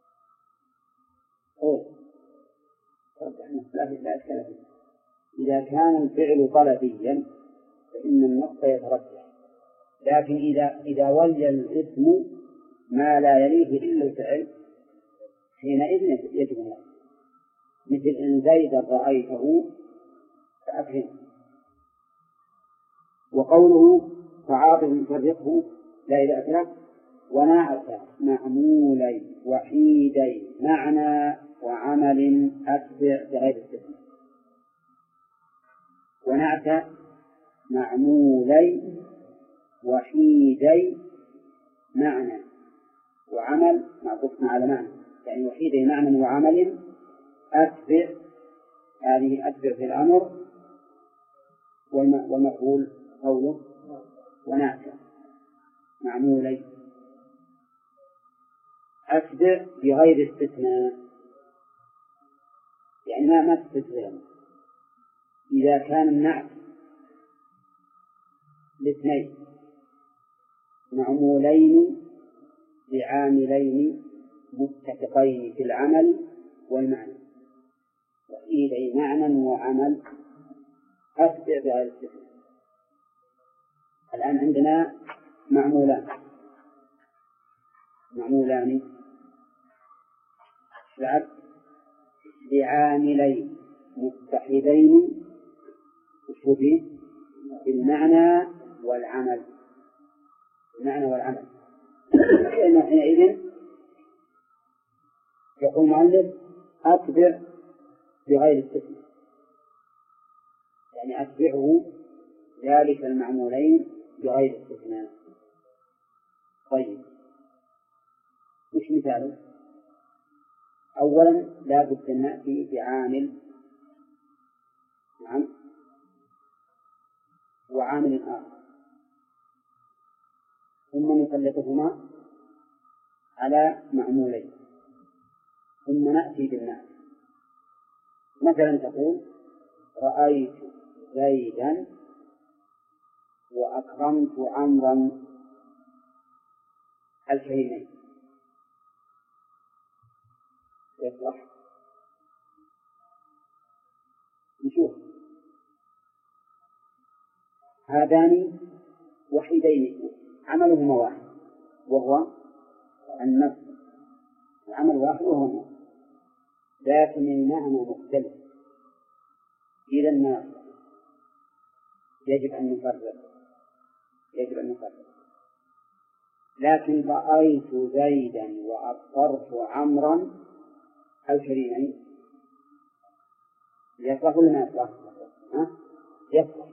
S1: ترجح النصب لا إشكال فيه. إذا كان الفعل طلبيا فإن النصب يترجح، لكن إذا ولي الاسم ما لا يليه إلا الفعل حينئذ يجب النصب، مثل إن زيدا رأيته فأكرمه. وقوله فعاطف يفرقه لا إذا أكره ونعت معمولي وحيدي معنى وعمل أتبع بغير استثناء. ونعت معمولي وحيدي معنى وعمل معطوف على معنى، يعني وحيدي معنى وعمل أتبع، هذه أتبع في الأمر، والمفعول قوله ونعت معمولي أتبع بغير استثناء، يعني ما تستثنى. إذا كان النعت لاثنين معمولين بعاملين متفقين في العمل والمعنى، وحيدي معنى وعمل أتبع بغير استثناء. الآن عندنا معمولان بعاملين متحدين بالمعنى والعمل، لأنه حينئذ يقول المؤلف أتبع بغير استثناء، يعني أتبعه ذلك المعمولين بغير استثناء. طيب مش مثاله؟ أولا لا بد أن نأتي بعامل وعامل آخر ثم نسلطهما على معمولين ثم نأتي بالنعت. مثلا تقول رأيت زيدا وأكرمت عمرا الكريمين، يصلح؟ نشوف هذان وحيدين عملهما واحد وهو النصب، العمل واحد وهو النصب، لكن المعنى مختلف. إذا الناس يجب أن نفرق. لكن رأيت زيدا وأبصرت عمرا الكريمين يصلح ولا ما يصلح؟ يصلح.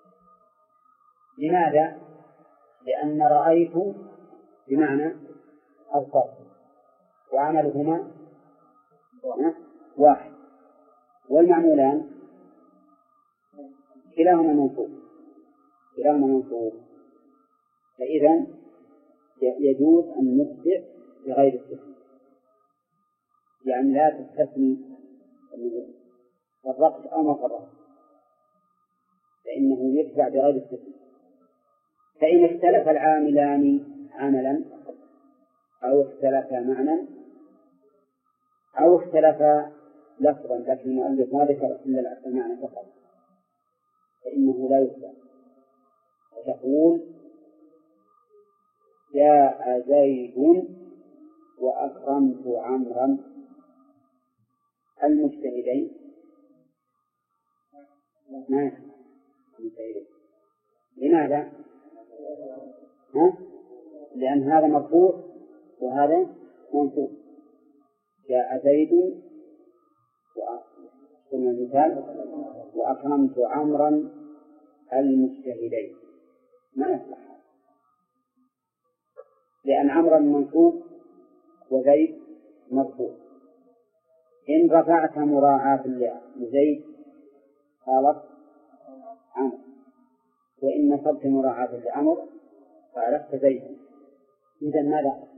S1: لماذا؟ لأن رأيت بمعنى أبصرت وعملهما واحد، والمعمولان كلاهما منصوب، فإذا يجوز أن نتبع بغير استثناء، يعني لا تستثني فرقت أو ما فرقت، فإنه يتبع بغير استثناء. فإن اختلف العاملان عملا أو اختلفا معنى أو اختلفا لفظا، لكن المؤلف ما ذكر إلا المعنى فقط، فإنه لا يتبع. فتقول جاء زيد وأكرمت عمرا المجتهدين. ما يفهم المجتهدين. لماذا؟ لأن هذا مرفوع وهذا منصوب. جاء زيد المثال وأكرمت عمرا المجتهدين، ما يصلح، لأن عمرا منصوب وزيد مرفوع. إن رفعت مراعاة لزيد خالف عمرو، وإن نصبت مراعاة لعمرو خالفت زيد. إذا ماذا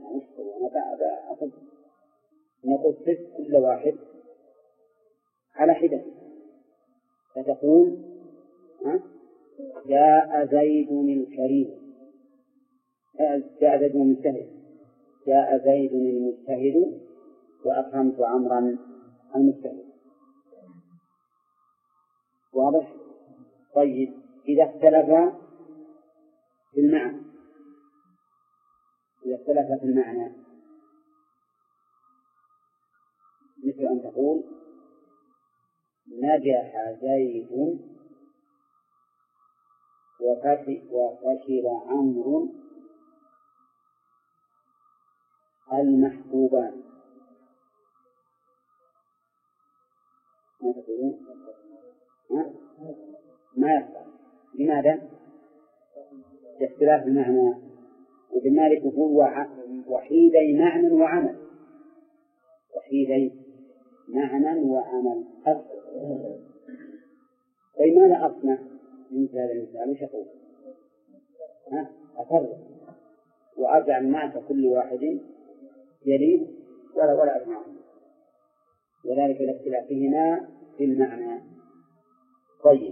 S1: نقص كل واحد على حدة، فتقول جاء زيد الكريم، جاء زيد المجتهد، جاء زيد المجتهد وأكرمت عمرا المجتهد. واضح؟ طيب، إذا اختلف في المعنى، إذا اختلف في المعنى مثل أن تقول نجح زيد وفشل عمرو المحبوبان. ما تقولون؟ ما يصح. لماذا؟ لاختلاف المعنى. وابن مالك يقول وحيدي معنى وعمل، وحيدي معنى وعمل. طيب ماذا أصنع من هذا المثال؟ وش أقول؟ أفرق وأجعل معنى كل واحد يليق ولا أجمعهم، وذلك لاختلافهما في المعنى. طيب،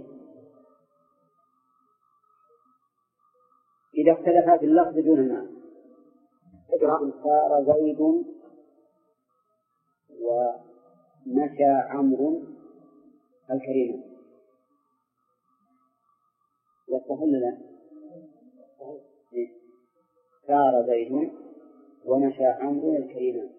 S1: إذا اختلفا في اللفظ دون المعنى، اقرأ صار زيد ومشى عمرو الكريم، يستحل له صار زيد ومشى عمرو الكريم.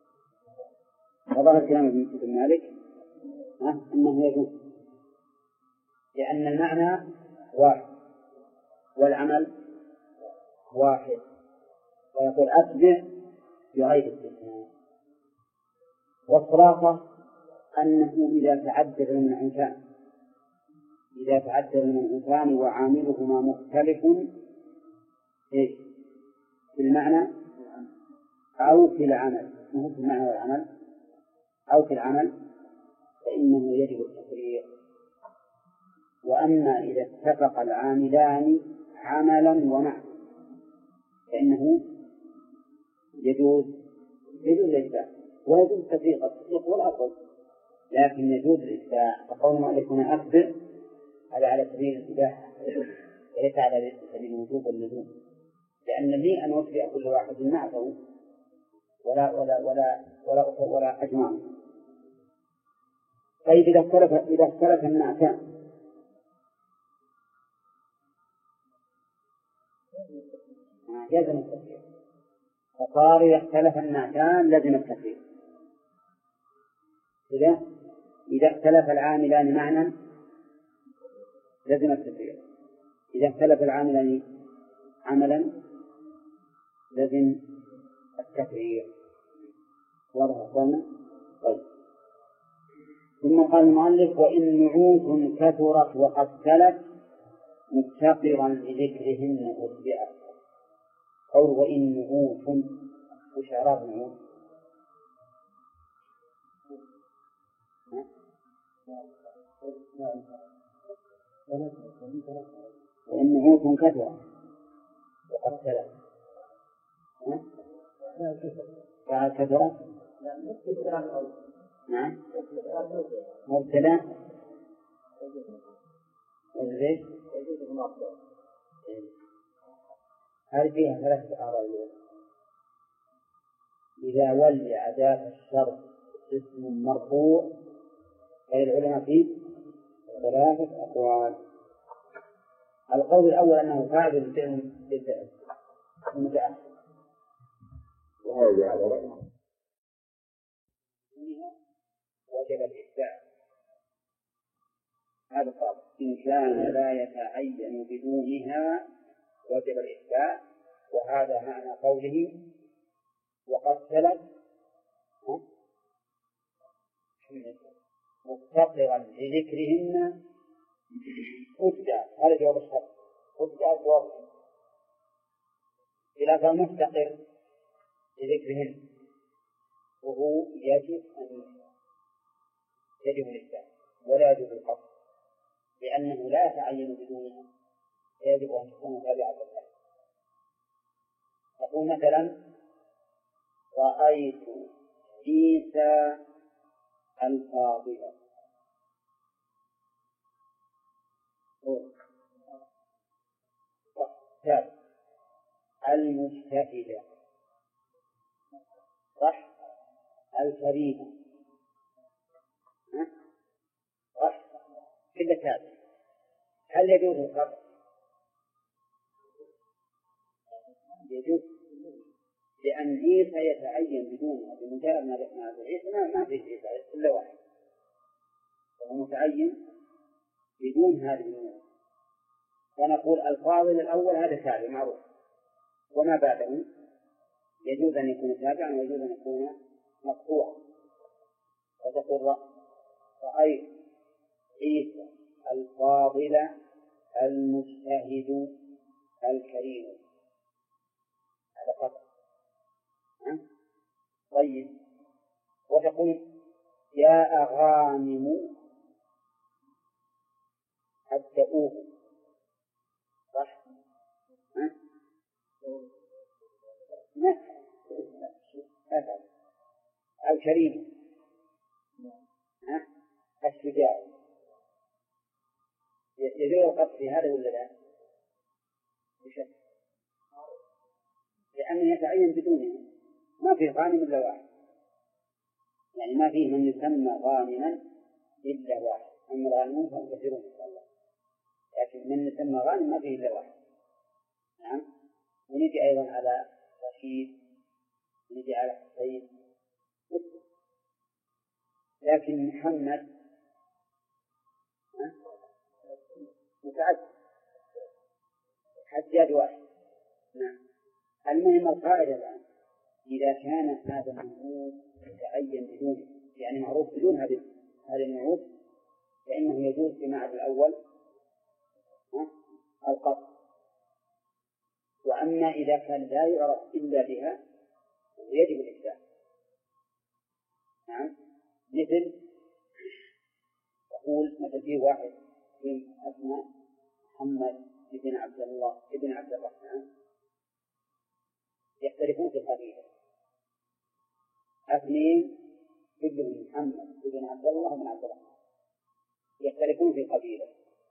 S1: وظهر كلام ابن مالك أنه يجوز، لأن المعنى واحد والعمل واحد، ويقول أتبع بغير استثناء. والخلاصة أنه إذا تعدد المنعوتان وعاملهما مختلف في المعنى أو في العمل، مو في المعنى والعمل، أو في العمل، فإنه يجب التفريق. وأما إذا اتفق العاملان عملا ومعنى فإنه يجوز الإجزاء، ويجوز التفريق ولا أقل، لكن يجوز الإجزاء. فقول المؤلف هنا أخبر هذا على سبيل الإباحة وليس على سبيل الوجوب واللزوم، لأن لي أن أتبع كل واحد معه ولا أجمعه. طيب، إذا اختلف النعتان لازم التفريق، فصار يختلف النعتان لازم التفريق. إذا اختلف العاملان معنى لازم التفريق، إذا اختلف العاملان عملا لازم التفريق. واضح أخوانا؟ طيب، ثم قال المؤلف وإن نعوت كثرت وقد تلت مفتقرا لذكرهن أتبعت. قول وإن نعوت، وش إعراب نعوت؟ وإن نعوت كثرت وقد تلت فعل كثرت. نعم، مبتدأ وزيد. هذه فيها ثلاثة أعراض. إذا ولي أداة الشرط اسم مرفوع العلماء فيه ثلاثة أقوال. القول الأول أنه فاعل للفعل المتأخر، وهذا وجب الإحداث. هذا القول إن كان لا يتعين بدونها وجب الإحداث، وهذا معنى قوله وقد تلت مفتقرا لذكرهن أبدأ. هذا جواب الشرط، أبدأ جواب خلاف المفتقر لذكرهن، وهو يجب الإحداث ولا يجب القصد، لأنه لا يتعين بدونها، يجب أن تكون تابعة له. أقول مثلا رأيت عيسى الفاضلة، المجتهدة، صح، الكريمة، صح، كل هذا. هل يجوز القطع؟ يجوز، لأن عيسى يتعين بدونها، بمجرد ما عيسى ما في عيسى إلا واحد، وهو متعين بدون هذه الأمور. فنقول الفاضل الأول هذا تابع معروف، وما بعده يجوز أن يكون تابعا ويجوز أن يكون مقطوعا. فتقول رأيت عيسى الفاضل المجتهد الكريم، هذا قطع. طيب، وتقول جاء غانم الدؤوب، صح؟ الكريم الشجاع، يجوز القطع في هذا ولا لا؟ بشك، لأنه يتعين بدونه، ما فيه غانم إلا واحد، يعني ما فيه من يسمى غانما إلا واحد. أما الغانمون فهم كثيرون إن شاء الله، لكن من يسمى غانم ما فيه إلا واحد. نعم. ونجي أيضا على رشيد، ونجي على حسين، لكن محمد متعدد، حجاج واحد. نعم. المهم القاعدة الآن إذا كان هذا النعوت يتعين بدونه، يعني معروف بدون هذه النعوت، فإنه يجوز في معنى الأول القطع. وأما إذا كان لا يعرف إلا بها يجب الإحداث. نعم. مثل يقول مثل فيه واحد من أسماء محمد ابن عبد الله ابن عبد الرحمن، يختلفون في القبيلة، اثنين ابن محمد ابن عبد الله بن عبد الرحمن يختلفون في القبيلة،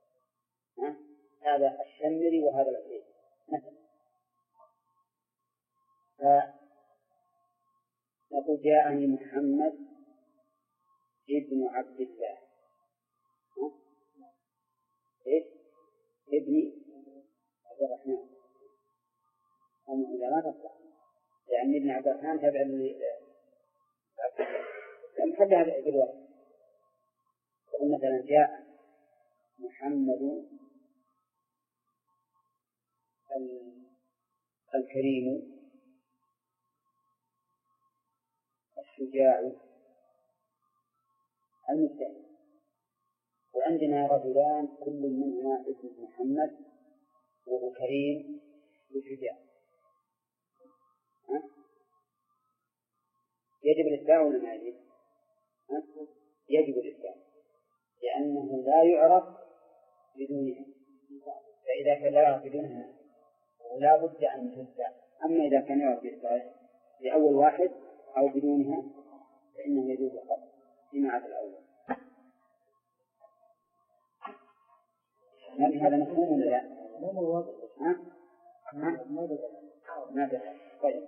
S1: هذا الشمري وهذا العزيز مثلا. فنقول جاءني محمد ابن عبد الله، ابن عبد الرحمن، إذا ما تصلح يعني ابن عبد الرحمن تابع نخلي هذا بالوقت. مثلا جاء محمد الكريم الشجاع المجتهد، وعندنا رجلان كل منهما اسمه محمد وهو كريم وشجاع، يجب الإتباع ولا ما يجب؟ يجب الإتباع، لأنه لا يعرف بدونها، فإذا كان لا يعرف بدونها لا بد أن تتبع. أما إذا كان يعرف بالإتباع لأول واحد أو بدونها فإنه يجوز القطع فيما عدا الأول. هذا مفهوم ولا لا؟ طيب،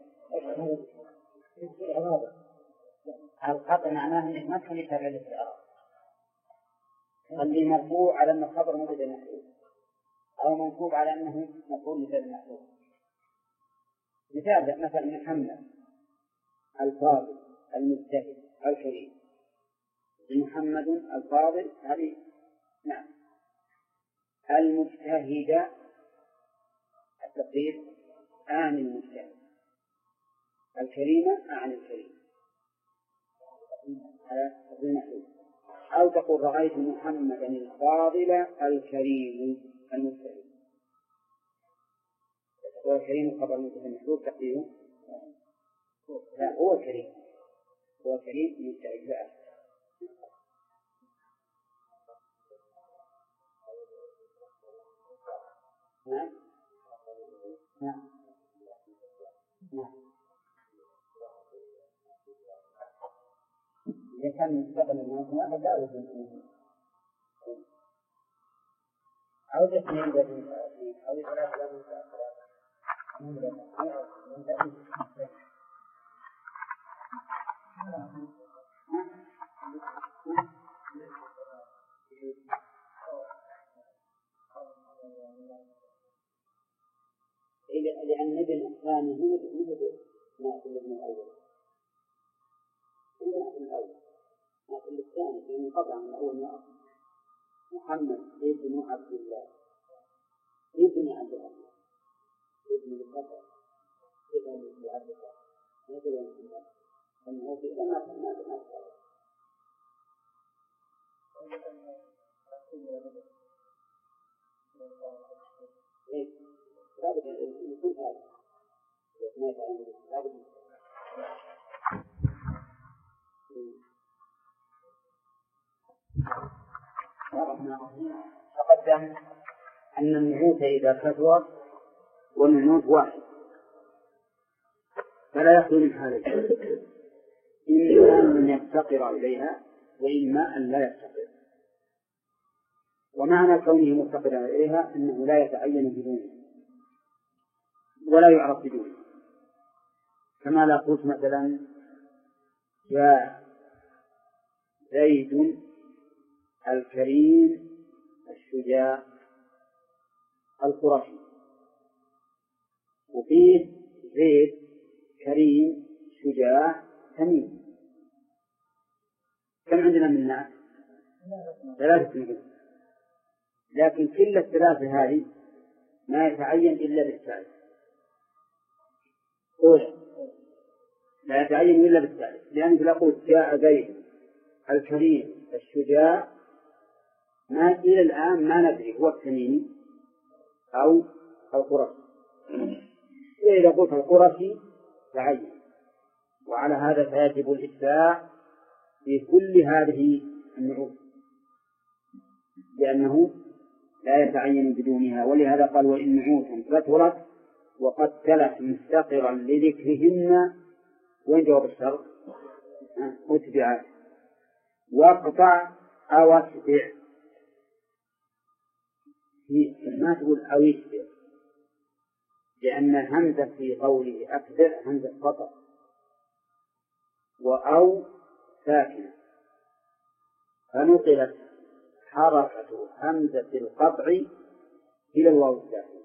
S1: القطع معناه أنك ما تكون يتابع الاستعراض، خليه مرفوع على أنه خبر مبتدأ محذوف، أو منصوب على أنه مفعول مبتدأ محذوف. مثلا محمد الفاضل المجتهد الكريم. محمد الفاضل هذه نعم. المجتهد التقدير عن المجتهد، الكريمة عن الكريم على المحذوف. أو تقول رأيت محمدا الفاضل الكريم المجتهد، والكريم خبر مبتدأ محذوف تقديره لا هو الكريم، هو الكريم المجتهد لا. نعم نعم نعم. إذا كان مستقبل الناس ما فلا يمكن أو اثنين بدون أو ثلاثة بدون لأن ابن الثاني هو ناقل من الأول، ناقل الثاني في منقطع من الأول من الأصل. محمد ابن عبد الله ابن عبد الله ابن الخطأ ابن عبد الله مثل أنه في لما سمعت تقدم أن النعوت إذا كثر والنعوت واحد فلا يخلو من حالين، إما أن يفتقر إليها وإما أن لا يفتقر. ومعنى كونه مفتقرا إليها أنه لا يتعين بدونه ولا يعرف بدونه. كما لا قلت مثلا جاء زيد الكريم الشجاع القرشي، وفيه زيد كريم شجاع تميم. كم عندنا من الناس؟ 3 نجوم، لكن كل الثلاثة هذه ما يتعين إلا بالثالث. لا يتعين إلا بالثالث، لأنك لا قلت جاء زيد الكريم الشجاع ما إلى الآن ما ندري هو التميمي أو القرشي. إذا قلت القرشي تعين، وعلى هذا فيجب الإتباع في كل هذه النعوت لأنه لا يتعين بدونها. ولهذا قال وإن نعوتا كثرت وقد تلت مستقرا لذكرهن، وين جواب الشرط؟ أتبعت. واقطع أو أتبع، ما تقول أو يتبع، لأن همزة في قوله أتبع همزة قطع، وأو ساكنة، فنقلت حركة همزة القطع إلى الواو الساكنة،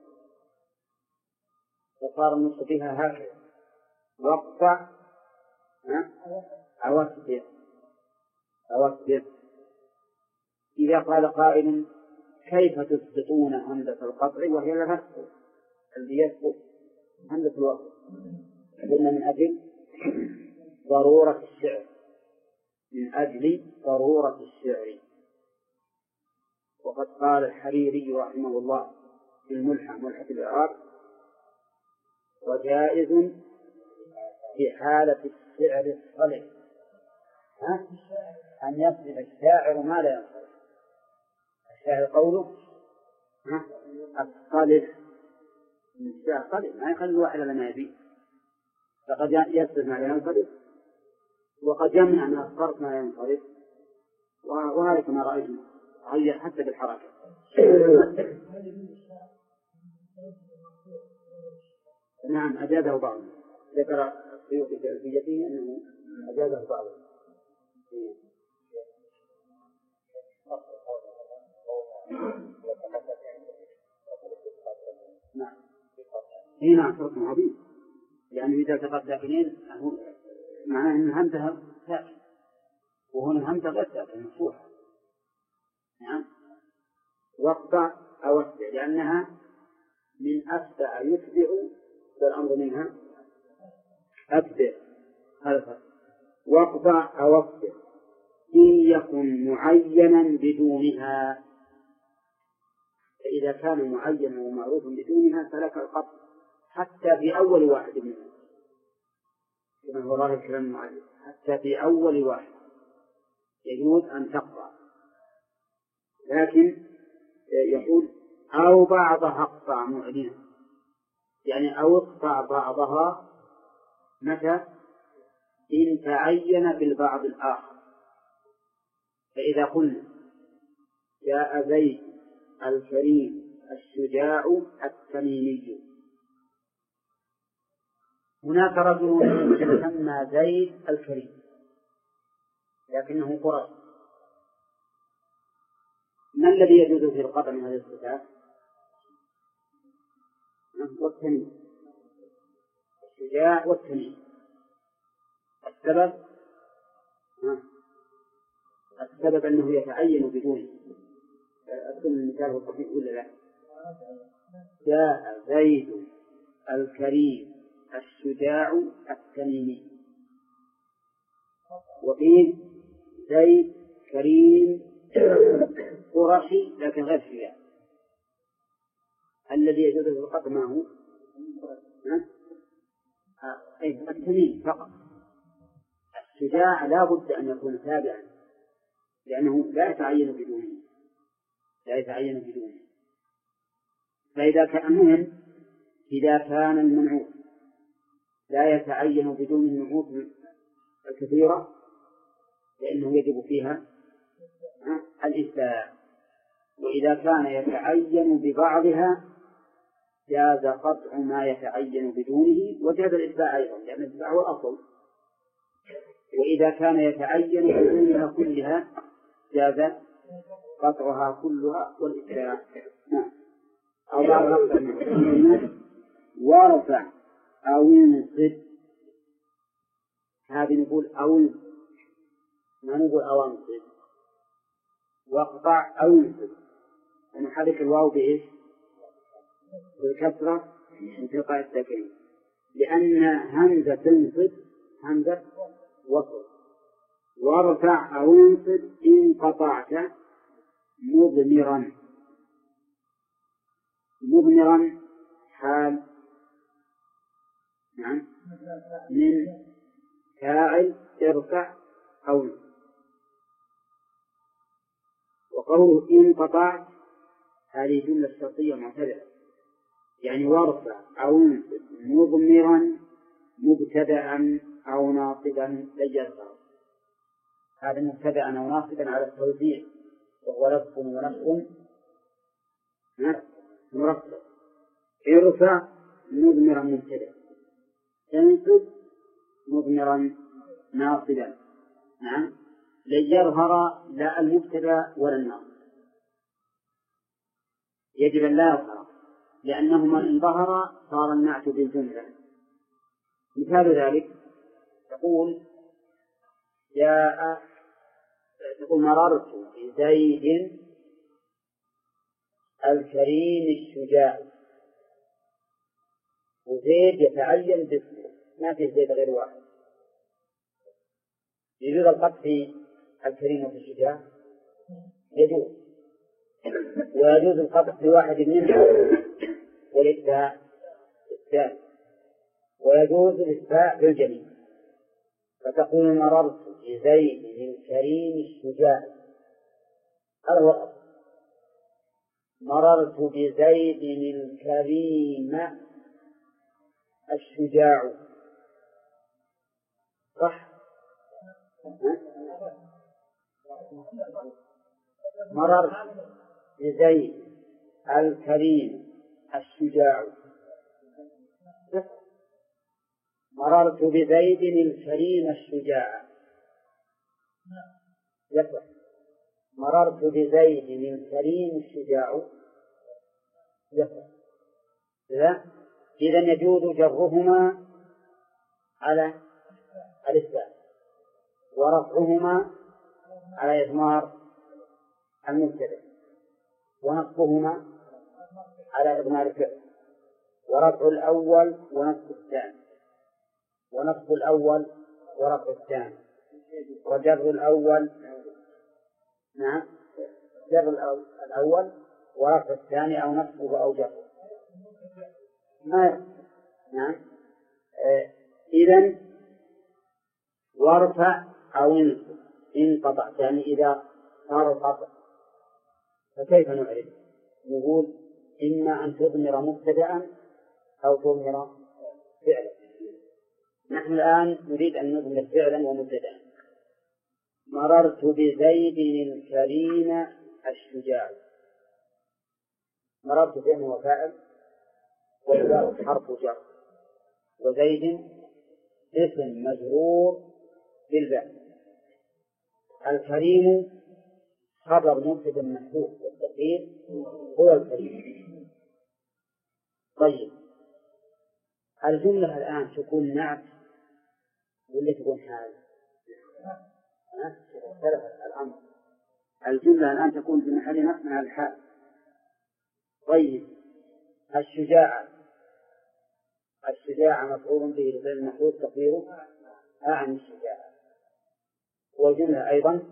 S1: وصار النص بها هكذا واقطع أو أتبع. إذا قال قائل كيف تسقطون همزة القطع وهي لا تسقط؟ الذي يسقط همزة الوصل. قلنا من أجل ضرورة الشعر، من أجل ضرورة الشعر. وقد قال الحريري رحمه الله في ملحة الإعراب وجائز في حالة الشعر الصلح أن يصل الشاعر ما لا يصل. الشاعر قوله الصلح، الشاعر صلح ما يخلي الواحد لما يبي، فقد يصل ما لا ينصرف وقد يمنع من الصرف ما لا ينصرف، وهذا كما رأيتم غير حتى بالحركة. نعم أجازه بعض، ذكر السيوطي في ألفيته أنه أجازه بعض. نعم. هنا فرق عظيم، يعني إذا التقى ساكنين معناه أن همزة ساكن، وهنا همزة غير ساكن مفتوحة. نعم. واقطع أو اتبع، لأنها من أتبع يتبع، والأمر منها أتبع. هذا واقطع أو اتبع إن يكن معينا بدونها، فإذا كان معينا ومعروفا بدونها فلك القطع حتى في أول واحد منها، كما هو ظاهر كلام المؤلف، حتى في أول واحد يجوز أن تقطع. لكن يقول أو بعضها اقطع معلنا، يعني أو اقطع بعضها متى؟ إن تعين بالبعض الآخر. فإذا قلنا جاء زيد الكريم الشجاع التميمي، هناك رجل يسمى زيد الكريم لكنه قرشي، ما الذي يجوز في القطع من هذه الصفات؟ والتمييز، الشجاع والتمييز. السبب أنه يتعين بدونه. أذكر المثال الصحيح ولا لا؟ جاء زيد الكريم الشجاع التميمي، وقيل زيد كريم قرشي لكن غير شجاع. الذي يجوز في القطع ما هو؟ التمييز فقط. الشجاع لا بد أن يكون تابعا، لأنه لا يتعين بدونه. فإذا كان مهم، إذا كان المنعوت لا يتعين بدون النعوت الكثيرة لأنه يجب فيها الإثبات، وإذا كان يتعين ببعضها جاز قطع ما يتعين بدونه، وجاز الإثبات أيضا لأن الإثبات هو الأصل. وإذا كان يتعين بدونها كلها جاز قطعها كلها والإثبات. أو بعض ورفع أو ينصب، هذه نقول أو ما نقول أو ينصب، واقطع أو ينصب، ونحرك الواو بإيش؟ بالكسرة انتقاء الساكنين، لأن همزة تنصب همزة وصل. وارفع أو ينصب إن قطعت مضمرا حال من فاعل ارفع أو ينصب. وقوله إن قطعت هذه جملة شرطية معتبرة، يعني وارفع أو ينصب مضمرا مبتدأ أو ناصبا ليظهر. هذا مبتدأ أو ناصبا على التوزيع، وهو لفظ ونفس مركب. ارفع مضمرا مبتدأ، انصب مضمرا ناصبا. نعم، ليظهر لا المبتدأ ولا الناصب، يجب أن لا يظهر، لأنهما إن ظهر صار النعت بالجملة. مثال ذلك تقول مررت بزيد الكريم الشجاع، وزيد يتعين باسمه، ما في زيد غير واحد. يجوز القطع في الكريم وفي الشجاع؟ يجوز، ويجوز القطع في واحد منها والإتباع الثاني، ويجوز الإتباع بالجميع. فتقول مررت بزيد الكريم الشجاع، هذا هو الأصل. مررت بزيد الكريم الشجاع، صح؟ مررت بزيد الكريم الشجاع، مررت بزيد الكريم الشجاع، يصح. مررت بزيد الكريم الشجاع يفعل. إذا يجوز جرهما على الإثبات ورفعهما على إضمار المبتدأ ونصبهما على إضمار الفعل، ورفع الأول ونصب الثاني، ونصب الأول ورفع الثاني، وجر الأول جر الأول ورفع الثاني أو نصبه أو جره إذن وارفع أو انقطع ثاني إذا صار القطع فكيف نعرف؟ نقول إما أن تضمر مبتدأ أو تضمر فعلا. نحن الآن نريد أن نضمر فعلا ومبتدأ. مررت بزيد الكريم الشجاع. مررت فعل وفاعل والباء حرف جر، وزيد اسم مجرور بالباء. الكريم خبر مبتدأ محذوف والتقدير هو الكريم. طيب الجملة الآن تكون نعت ولا تكون حال؟ اختلف الأمر. الجملة الآن تكون في محل نصب على الحال. طيب الشجاعة مفعول به لفعل محذوف تقديره أعني الشجاعة، والجملة أيضا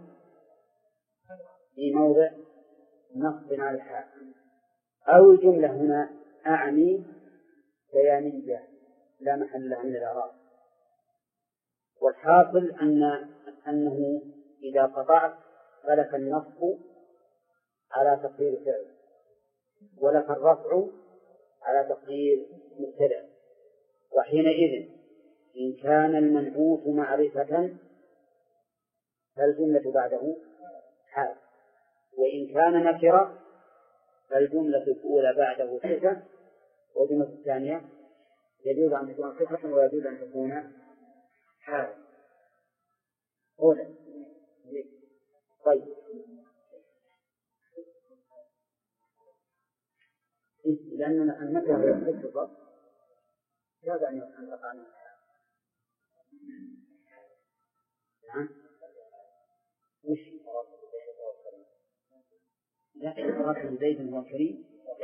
S1: في موضع نصب على الحال. أو الجملة هنا أعني بيانية لا محل لها من الإعراب. والحاصل أنه إذا قطعت فلك النصب على تقدير فعل، ولك الرفع على تقدير مبتدأ. وحينئذ إن كان المنعوت معرفة فالجملة بعده حال، وإن كان نكرة فالجملة الأولى بعده صفة، والجملة الثانية يجوز أن تكون صفة ويجوز أن تكون حال. أولا طيب لأن النكرة صفة جاز أن تقع منها وش لا مراد زيد هو كريم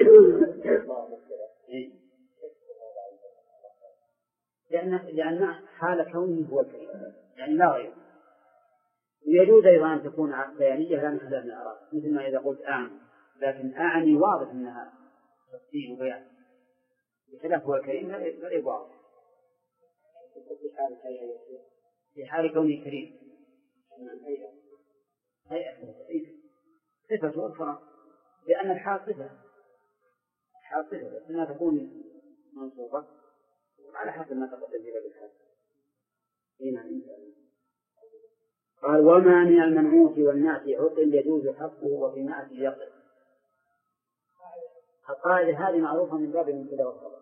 S1: لأن حال كونه هو الكريم يعني لا غير. ويجوز أيضا أن تكون بيانية لا محل من الإعراب، مثل ما إذا قلت أعني، لكن أعني واضح أنها تفسير وبيان، بخلاف هو الكريم غير واضح. في حال كونه كريم هيئة صفة والفرق، لأن الحال صفة بس أنها تكون منصوبة على حسب ما تقدم في باب الحال. قال وما من المنعوت والنعت عقل يجوز حقه وفي النعت يقل. القاعدة هذه معروفة من باب المبتدأ والخبر،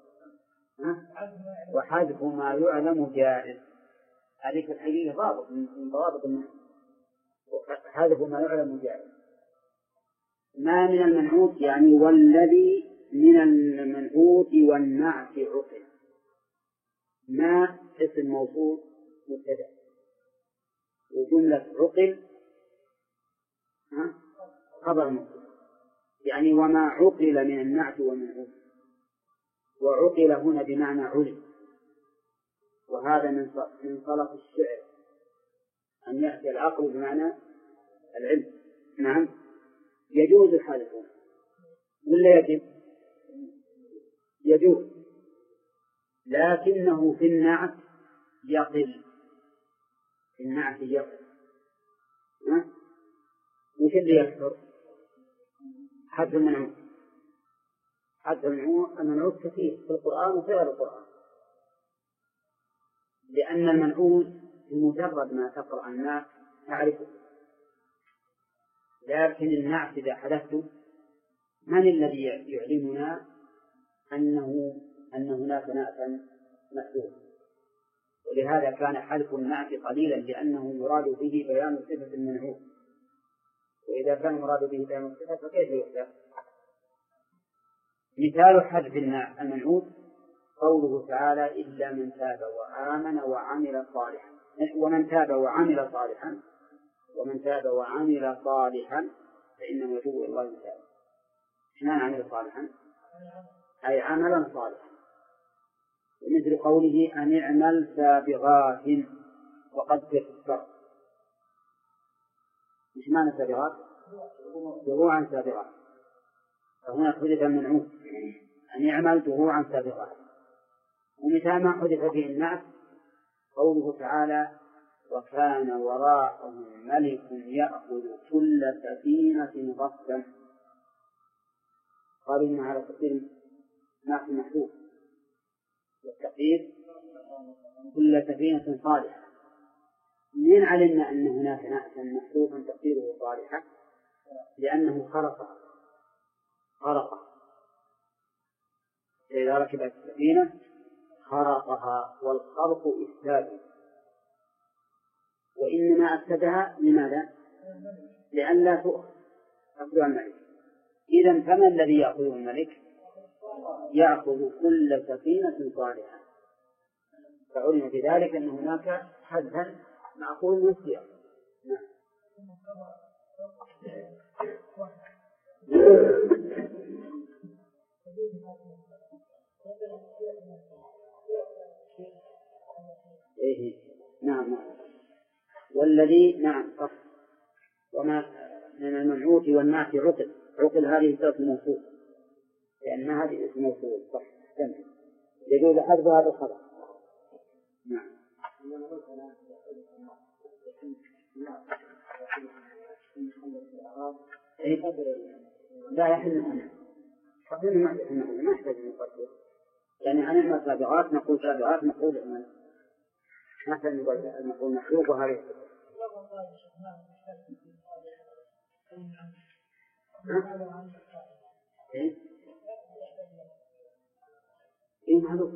S1: وحذف ما يعلم جائز. هذه في الحقيقة ضابط من ضوابط النحو، حذف ما يعلم جائز. ما من المنعوت يعني والذي من المنعوت والنعت عقل. ما اسم موصول مبتدأ، وجملة عقل خبر مبتدأ، يعني وما عقل من النعت والمنعوت. وعقل هنا بمعنى علم، وهذا من صلف الشعر أن يأتي العقل بمعنى العلم. نعم يجوز الحذف ولا يجب؟ يجوز، لكنه في النعت يقل. في النعت يقل. وش اللي يكثر؟ حذف المنعوت. حذف المنعوت كثير في القرآن وفي غير القرآن، لأن المنعوت بمجرد ما تقرأ النعت تعرفه، لكن النعت إذا حذفته من الذي يعلمنا أن هناك نعتا محذوف؟ ولهذا كان حذف النعت قليلا، لأنه يراد به بيان صفة المنعوت. وإذا كان المراد به بيان الصفة فكيف يحذف؟ مثال حذف المنعوت قوله تعالى إلا من تاب وآمن وعمل صالحا، ومن تاب وعمل صالحا، ومن تاب وعمل صالحا فإنه يتوب إلى الله متابا. إيش معنى عمل صالحا؟ أي عملا صالحا. ومثل قوله أن اعمل سابغات وقدر الصرف. إيش معنى سابغات؟ دروعا سابغات، فهنا حدث المنعوت أن يعمل دروعا سابغات. ومثال ما حدث به الناس قوله تعالى وكان وراءهم ملك يأخذ كل سفينة غصبا. قالوا إن هذا تقدير ناس محذوف، والتقدير كل سفينة صالحة. منين علمنا أن هناك ناسا محذوفا تقديره صالحة؟ لأنه خرقها إذا ركبت السفينة خرقها، والخرق إفساد، وإنما أفسدها لماذا؟ لئلا تؤخذ الملك. إذن فما الذي يأخذه الملك؟ يأخذ كل سفينة صالحة. فعلم بذلك أن هناك حذفا معقول من السياق. نعم. والذي نعم صح. وما من المنعوت والنعت عقل هذه صفة الموصول، لأن هذه اسم موصول صح. يجوز حذف هذا الخبر. نعم. لا يحل هنا. قبل ما يحتاج أن نقدر، يعني هنعمل سابغات نقول سابغات نقول إعمال، مثلا نقول مخلوق وهذه إيه معلوم.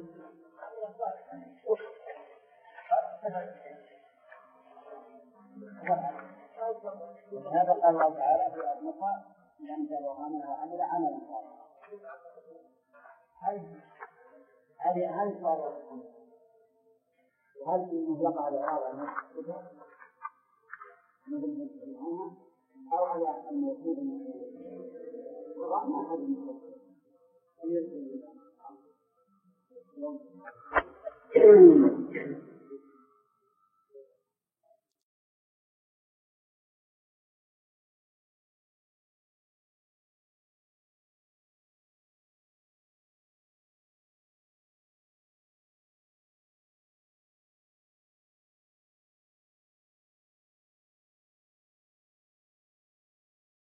S1: هذا قال الله تعالى في أبنها لأن جاء وعمل عملا هذه صار وهل يقع الإعارة عنها أو على الموجود وضعنا هذا الموجود